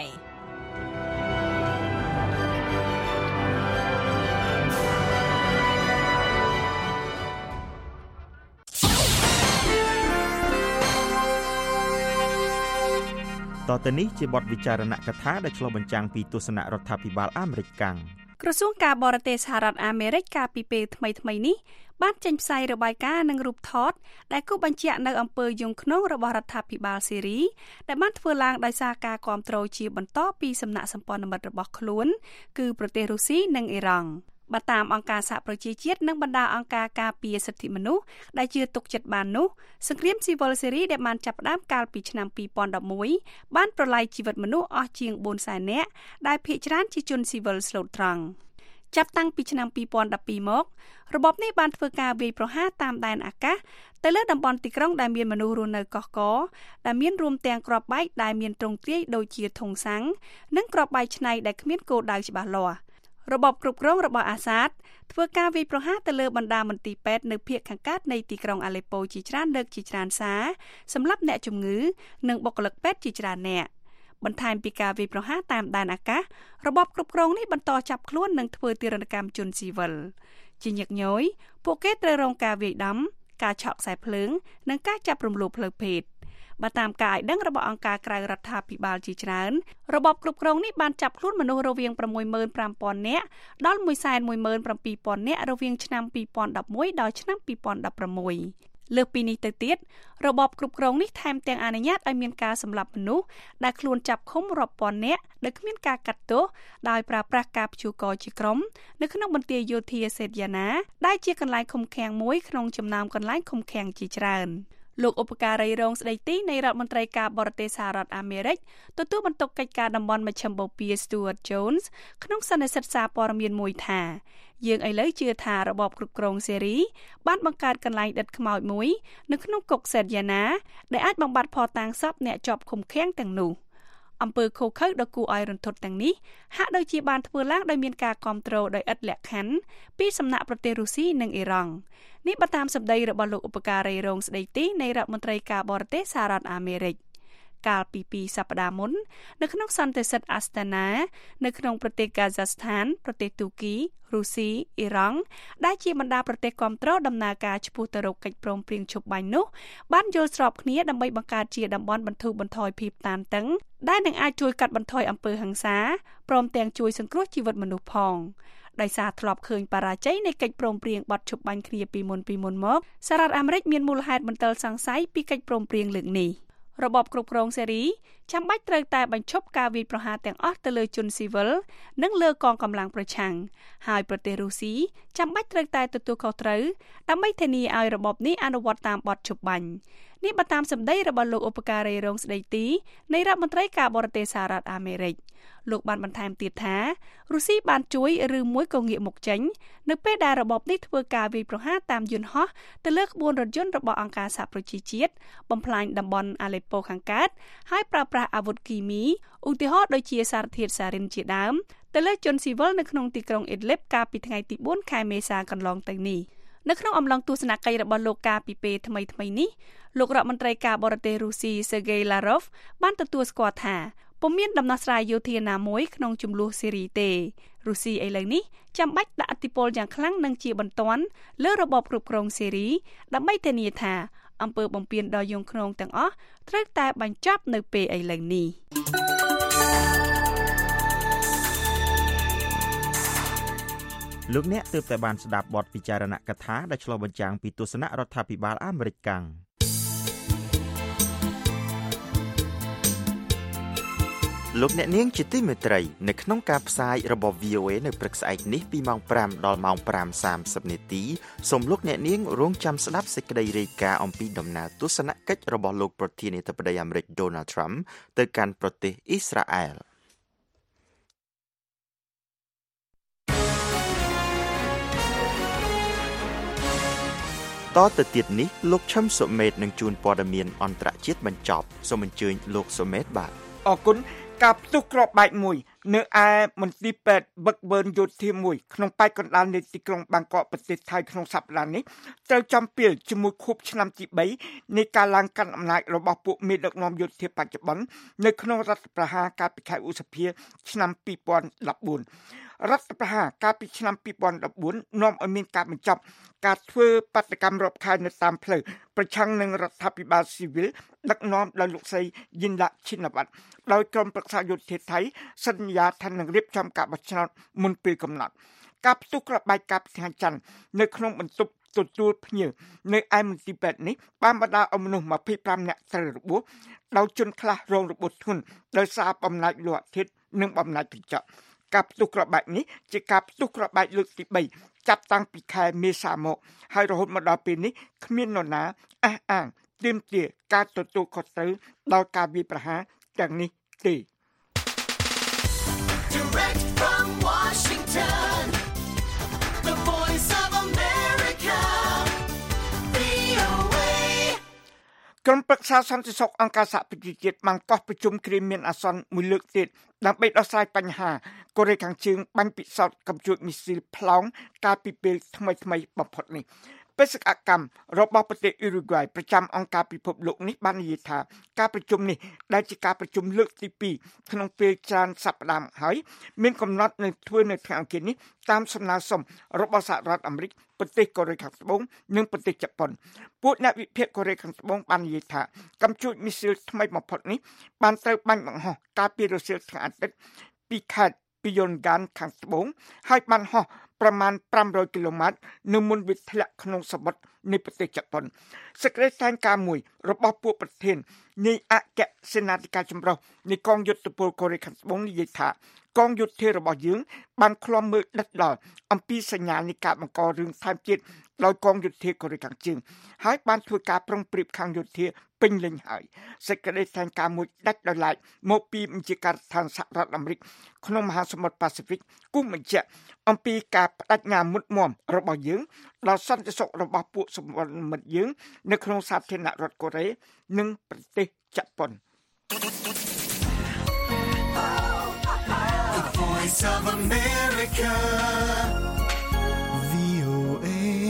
តទៅនេះជាបទវិចារណកថាដែលឆ្លុះបញ្ចាំងពីទស្សនៈរដ្ឋាភិបាលអាមេរិកកាំងក្រសួងការបរទេសសហរដ្ឋអាមេរិកកាលពីពេលថ្មីៗនេះបានចេញផ្សាយរបាយការណ៍និងរូបថតដែលគូបញ្ជាក់នៅអំពើយងខ្នងរបស់រដ្ឋាភិបាលស៊េរីដែលបានធ្វើឡើងដោយសារការគាំទ្រជាបន្តពីសំណាក់សម្ព័ន្ធមិត្តរបស់ខ្លួនគឺប្រទេសរុស្ស៊ីនិងអ៊ីរ៉ង់បើតាមអង្គការសហប្រជាជាតិនិងបណ្ដាអង្គការការពារសិទ្ធិមនុស្សដែលជឿទុកចិត្តបាននោះសង្គ្រាមស៊ីវិលស៊េរីដែលបានចាប់ផ្ដើមកាលពីឆ្នាំពីរពាន់ដប់មួយបានប្រឡាយជីវិតមនុស្សអស់ជាងបួនសែននាក់ដែលភាគច្រើនជាជនស៊ីវិលស្លូតត្រង់ចាប់តាំងពីឆ្នាំពីរពាន់ដប់ពីរមករបបនេះបានធ្វើការវាយប្រហារតាមដែនអាកាសទៅលើតំបន់ទីក្រុងដែលមានមនុស្សរស់នៅកកកដែលមានរួមទាំងគ្រាប់បែកដែលមានទ្រង់ទ្រាយដូចជាធុងសាំងនិងគ្រាប់បែកឆ្នៃដែលគ្មានគោលដៅច្បាស់លាស់របបគ្រប់គ្រងរបស់អាសាដធ្វើការវាយប្រហារទៅលើបណ្ដាមន្ទីរពេទ្យនៅភាគខាងកើតនៃទីក្រុងអាឡេប៉ូជាច្រើនលើកជាច្រើនសារសម្រាប់អ្នកជំងឺនិងបុគ្គលិកពេទ្យជាច្រើនអ្នកបន្ថែមពីការវាយប្រហារតាមដែនអាកាសរបបគ្រប់គ្រងនេះបន្តចាប់ខ្លួននិងធ្វើទារុណកម្មជនស៊ីវិលជាញឹកញយពួកគេត្រូវរងការវាយដំការឆក់ខ្សែភ្លើងនិងការចាប់រំលោភផ្លូវភេទបើតាមការឲ្យដឹងរបស់អង្គការក្រៅរដ្ឋាភិបាលជាច្រើនរបបគ្រប់គ្រងនេះបានចាប់ខ្លួនមនុស្សរវាងsáuម៉ឺនប្រាំពាន់នាក់ដល់មួយសែនមួយម៉ឺនប្រាំពីរពាន់នាក់រវាងឆ្នាំពីរពាន់ដប់មួយដល់ឆ្នាំពីរពាន់ដប់ប្រាំមួយលើសពីនេះទៅទៀតរបបគ្រប់គ្រងនេះថែមទាំងអនុញ្ញាតឲ្យមានការសម្លាប់មនុស្សដែលខ្លួនចាប់ឃុំរាប់ពាន់នាក់ដោយគ្មានការកាត់ទោសដោយប្រើប្រាស់ការព្យួរកជាក្រុមនៅក្នុងមន្ទីរយោធាសេតយ៉ាណាដែលជាកន្លែងឃុំឃាំងមួយក្នុងចំណោមកន្លែងឃុំឃាំងជាច្រើនលោកឧបការីរងស្ដីទីនៃរដ្ឋមន្ត្រីការបរទេសសហរដ្ឋអាមេរិកទទួលបន្ទុកកិច្ចការតំបន់មជ្ឈិមបូព៌ា Stuart Jones ក្នុងសន្និសីទសារព័ត៌មានមួយថាយើងឥឡូវជឿថារបបគ្រប់គ្រងស៊េរីបានបង្កើតកន្លែងដិតខ្មោចមួយនៅក្នុងគុកសេតយ៉ាណាដែលអាចបំបត្តិភស្តុតាងសពអ្នកជាប់ឃុំឃាំងទាំងនោះអំពើឃោរឃៅដ៏គួរឲ្យរន្ធត់ទាំងនេះហាក់ដូចជាបានធ្វើឡើងដោយមានការគាំទ្រដោយឥតលក្ខខណ្ឌពីសំណាក់ប្រទេសរុស្ស៊ីនិងអ៊ីរ៉ង់នេះបើតាមសម្ដីរបស់លោកឧបការីរងស្ដីទីនៃរដ្ឋមន្ត្រីការបរទេសសហរដ្ឋអាមេរិកកាលពីពីរសប្តាហ៍មុននៅក្នុងសន្និសីទអាស្តាណានៅក្នុងប្រទេសកាហ្សាស្ថានប្រទេសទូគីរុស្ស៊ីអ៊ីរ៉ង់ដែលជាបណ្ដាប្រទេសគាំទ្រដំណើរការឆ្ពោះទៅរកកិច្ចព្រមព្រៀងឈប់បាញ់នោះបានយល់ស្របគ្នាដើម្បីបង្កើតជាតំបន់បន្ធូរបន្ថយភាពតានតឹងដែលនឹងអាចជួយកាត់បន្ថយអំពើហិង្សាព្រមទាំងជួយសង្គ្រោះជីវិតមនុស្សផងដោយសារធ្លាប់ឃើញបរាជ័យនៃកិច្ចព្រមព្រៀងបទឈប់បាញ់គ្នាពីមុនពីមុនមកសហរដ្ឋអាមេរិកមានមូលហេតុមន្ទិលសង្ស័យពីកិច្ចព្រមព្រៀងលើកនេះរបបគ្រប់គ្រងស៊េរីចាំបាច់ត្រូវតែបញ្ឈប់ការវាយប្រហារទាំងអស់ទៅលើជនស៊ីវិលនិងលើកងកម្លាំងប្រឆាំងហើយប្រទេសរុស្ស៊ីចាំបាច់ត្រូវតែទទួលខុសត្រូវដើម្បីធានាឲ្យរបបនេះអនុវត្តតាមបទឈប់បាញ់នេះបើតាមសម្ដីរបស់លោកឧបការីរងស្ដីទីនៃរដ្ឋមន្ត្រីការបរទេសសហរដ្ឋអាមេរិកលោកបានបន្ថែមទៀតថារុស្ស៊ីបានជួយឬមួយក៏ងាកមកចេញនៅពេលដែលរបបនេះធ្វើការវាយប្រហារតាមយន្តហោះទៅលើក្បួនរថយន្តរបស់អង្គការសហប្រជាជាតិបំផ្លាញតំបន់អាឡេប៉ូខាងកើតហើយប្រើប្រាស់អាវុធគីមីឧទាហរណ៍ដូចជាសារធាតុសារ៉ានជាដើមទៅលើជនស៊ីវិលនៅក្នុងទីក្រុងអ៊ីដលីបកាលពីថ្ងៃទីបួនខែមេសាកន្លងទៅនេះនៅក្នុងអំឡុងទស្សនកិច្ចរបស់លោកកាលពីពេលថ្មីៗនេះលោករដ្ឋមន្ត្រីការបរទេសរុស្ស៊ី Sergei Lavrov បានទទួលស្គាល់ថាពុំមានដំណោះស្រាយយោធាណាមួយក្នុងជម្លោះស៊េរីទេរុស្ស៊ីឥឡូវនេះចាំបាច់ដាក់ឥទ្ធិពលយ៉ាងខ្លាំងនិងជាបន្ទាន់លើរបបគ្រប់គ្រងស៊េរីដើម្បីធានាថាអំពើបំពានដល់យងខ្នងទាំងអស់ត្រូវតែបញ្ចប់នៅពេលឥឡូវនេះលោកអ្នកទើបតែបានស្ដាប់បទពិចារណកថាដែលឆ្លុះបញ្ចាំងពីទស្សនៈរដ្ឋាភិបាលអាមេរិកកាំងលោកអ្នកនាងជាទីមេត្រីនៅក្នុងការផ្សាយរបស់ វី អូ เอ នៅព្រឹកស្អែកនេះពីម៉ោងប្រាំដល់ម៉ោងប្រាំសាមសិបនាទីសូមលោកអ្នកនាងរងចាំស្ដាប់សេចក្តីរាយការណ៍អំពីដំណើរទស្សនកិច្ចរបស់លោកប្រធានាធិបតីអាមេរិក Donald Trump ទៅកាន់ប្រទេសអ៊ីស្រាអែលបន្តទៅទៀតនេះលោកឈឹមសុមេតនឹងជួនព័ត៌មានអន្តរជាតិបញ្ចប់សូមអញ្ជើញលោកសុមេតបាទអរគុណការផ្ទុះក្របបែកមួយនៅឯមន្ទីរពេទ្យវឹកវើនយោធាមួយក្នុងប៉ែកកណ្ដាលនៃទីក្រុងបាងកកប្រទេសថៃក្នុងសប្តាហ៍នេះត្រូវចំពាលជាមួយខួបឆ្នាំទីបីនៃការឡើងកាន់អំណាចរបស់ពួកមេដឹកនាំយោធាបច្ចុប្បន្ននៅក្នុងរដ្ឋប្រហារកាលពីខែឧសភាឆ្នាំពីរពាន់ដប់បួនរដ្ឋប្រហារកាលពីឆ្នាំពីរពាន់ដប់បួននាំឲ្យមានការបញ្ចប់ការធ្វើបាតកម្មរាប់ខែនៅតាមផ្លូវប្រឆាំងនឹងរដ្ឋាភិបាលស៊ីវិលដឹកនាំដោយលោកស្រីយិនឡាឈិនវ៉ាត់ដោយក្រុមប្រឹក្សាយោធាថៃសន្យាថានឹងរៀបចំការបោះឆ្នោតមុនពេលកំណត់ការផ្ទុះក្របបែកកាប់ថ្ងៃច័ន្ទនៅក្នុងបន្ទប់ទទួលភ្ញៀវនៅឯមន្ទីរពេទ្យនេះបានបណ្ដាលឲ្យមនុស្សម្ភៃប្រាំនាក់ត្រូវរបួសដោយជនខ្លះរងរបួសធ្ងន់ដោយសារបំណាច់លោហៈធាតុនិងបំណាច់កញ្ចក់ការផ្ទុះក្របបែកនេះជាការផ្ទុះក្របបែកលើកទីបីចាប់តាំងពីខែមេសាមកហើយរហូតមកដល់ពេលនេះគ្មាននរណាអះអាងទាមទារការទទួលខុសត្រូវដល់ការវាយប្រហារទាំងនេះទេ Direct from Washington The Voice of America វី អូ เอក្រុមប្រឹក្សាសន្តិសុខអង្គការសហប្រជាជាតិបានកោះប្រជុំគ្រាមានអាសន្នមួយលើកទៀតដើម្បីដោះស្រាយបញ្ហាកូរ៉េខាងជើងបាញ់ពិសោធន៍កំជួចមីស៊ីលប្លង់កាលពីពេលថ្មីថ្មីបំផុតនេះបេសកកម្មរបស់ប្រទេសអ៊ុរុហ្គាយប្រចាំអង្គការពិភពលោកនេះបាននិយាយថាការប្រជុំនេះដែលជាការប្រជុំលើកទីពីរក្នុងពេលច្រើនសប្តាហ៍ហើយមានកំណត់នឹងធ្វើនៅថ្ងៃអង្គារនេះតាមសំណើសុំរបស់សហរដ្ឋអាមេរិកប្រទេសកូរ៉េខាងត្បូងនិងប្រទេសជប៉ុនពួកអ្នកវិភាគកូរ៉េខាងត្បូងបាននិយាយថាកំជួចមីស៊ីលថ្មីបំផុតនេះបានត្រូវបាញ់បង្ហោះកាលពីរសៀលថ្ងៃអាទិត្យពីខេត្តពីយ៉ុនហ្គានខាងត្បូងហើយបានហោះប្រមាណប្រាំរយគីឡូម៉ែត្រនៅមុនវាធ្លាក់ក្នុងសមុទ្រនៃប្រទេសជប៉ុនសេចក្តីថ្លែងការណ៍មួយរបស់ពួកប្រធាននៃអគ្គសេនាធិការចម្រុះនៃកងយុទ្ធពលកូរ៉េខាងត្បូងនិយាយថាកងយុទ្ធរបស់យើងបានឃ្លាំមើលដិតដល់អំពីសញ្ញានៃការបង្ករឿងថែមទៀតដោយកងយុទ្ធកូរ៉េខាងជើងហើយបានធ្វើការប្រុងប្រៀបខាងយុទ្ធពេញលេញហើយសេចក្តីថ្លែងការណ៍មួយដាច់ដោយឡែកមកពីបញ្ជាការដ្ឋានសហរដ្ឋអាមេរិកក្នុងមហាសមុទ្រប៉ាស៊ីហ្វិកគូបញ្ជាក់អំពីការបដិញ្ញាមុតមមរបស់យើងដល់សន្តិសុខរបស់ពួកសម្ព័ន្ធមិត្តយើងនៅក្នុងសាធារណរដ្ឋកូរ៉េនិងប្រទេសជប៉ុន The Voice of America វី អូ เอ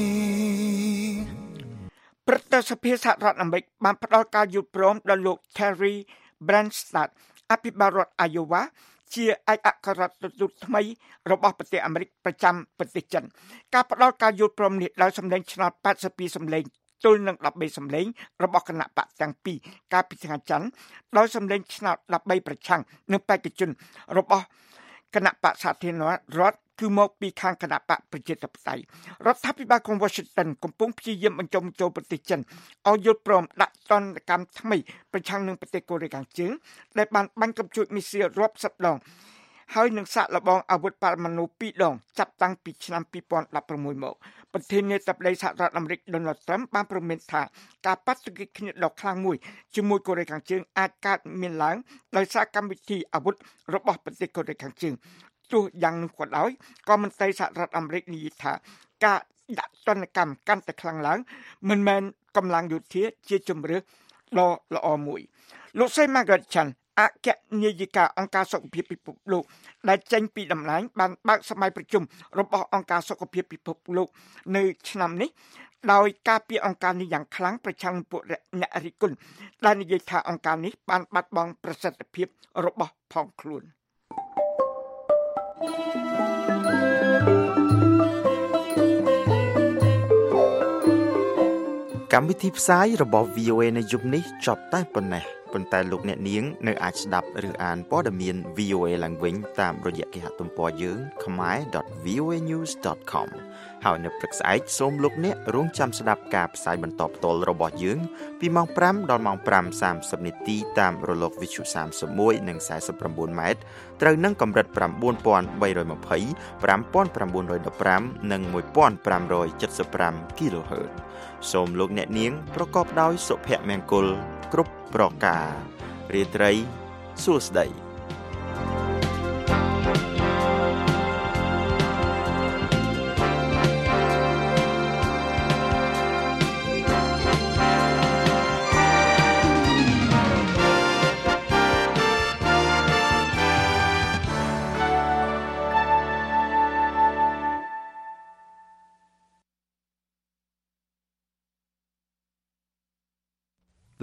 ប្រតិសភាសហរដ្ឋអាមេរិកបានផ្ដល់ការយល់ព្រមដល់លោក Terry Branstad អភិបាលរដ្ឋ Iowa ជាឯកអគ្គរដ្ឋទូតថ្មីរបស់ប្រទេសអាមេរិកប្រចាំប្រទេសចិនការផ្ដល់ការយល់ព្រមនេះដោយសម្លេងឆ្នោតแปดสิบtwoសម្លេងទល់នឹង13សម្លេងរបស់គណៈបកទាំងពីរកាលពីថ្ងៃច័ន្ទដោយសម្លេងឆ្នោត13ប្រឆាំងនឹងបេក្ខជនរបស់គណៈបកសាធារណរដ្ឋគឺមកពីខាងគណៈបកប្រជាធិបតេយ្យរដ្ឋាភិបាលក្រុង Washington កំពុងព្យាយាមបញ្ចុំបញ្ចូលប្រទេសចិនឲ្យយល់ព្រមដាក់ទណ្ឌកម្មថ្មីប្រឆាំងនឹងប្រទេសកូរ៉េខាងជើងដែលបានបាញ់កំជួចមីស៊ីលរាប់សិបដងហើយនឹងសាកល្បងអាវុធបរមាណុពីរដងចាប់តាំងពីឆ្នាំtwo thousand sixteenមកប្រធានាធិបតីសហរដ្ឋអាមេរិក Donald Trump បានប្រមានថាការប៉ះទង្គិចគ្នាដ៏ខ្លាំងមួយជាមួយកូរ៉េខាងជើងអាចកើតមានឡើងដោយសារកម្មវិធីអាវុធរបស់ប្រទេសកូរ៉េខាងជើងទោះយ៉ាងនោះក៏ដោយក៏មន្ត្រីសហរដ្ឋអាមេរិកនិយាយថាការដាក់ទណ្ឌកម្មកាន់តែខ្លាំងឡើងមិនមែនកម្លាំងយោធាជាជំរឿសដ៏ល្អមួយលោកស្រី Margaret Chan អគ្គនាយិកាអង្គការសុខភាពពិភពលោកដែលចេញពីតំណែងបានបើកសម័យប្រជុំរបស់អង្គការសុខភាពពិភពលោកនៅឆ្នាំនេះដោយការពីអង្គការនេះយ៉ាងខ្លាំងប្រឆាំងពួកអ្នករិះគន់ដែលនិយាយថាអង្គការនេះបានបាត់បង់ប្រសិទ្ធភាពរបស់ផងខ្លួនកម្មវិធីផ្សាយរបស់ វី អូ เอ នៅយប់នេះចប់តែប៉ុណ្ណេះប៉ុន្តែលោកអ្នកនាងនៅអាចស្ដាប់ឬអានព័ត៌មាន វី អូ เอ ឡើងវិញតាមរយៈគេហទំព័រយើង khmer dot v o a news dot com ហើយនៅព្រឹកស្អែកសូមលោកអ្នករងចាំស្ដាប់ការផ្សាយបន្តផ្ទាល់របស់យើងពីម៉ោងfiveដល់ម៉ោងfive thirtyនាទីតាមរលកវិទ្យុthirty-oneនិងforty-nineម៉ែត្រត្រូវនឹងកម្រិតnine thousand three hundred twenty, five thousand nine hundred fifteenនិងfifteen seventy-five គីឡូហឺតសូមលោកអ្នកនាងប្រកបដោយសុភមង្គលគ្រប់ប្រការរាត្រីសួស្តី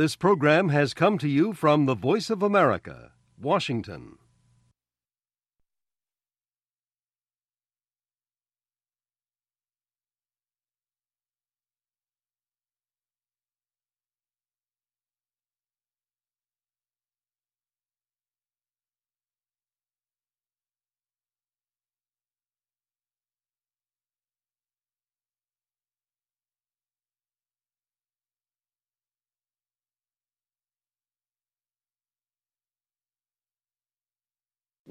This program has come to you from the Voice of America, Washington.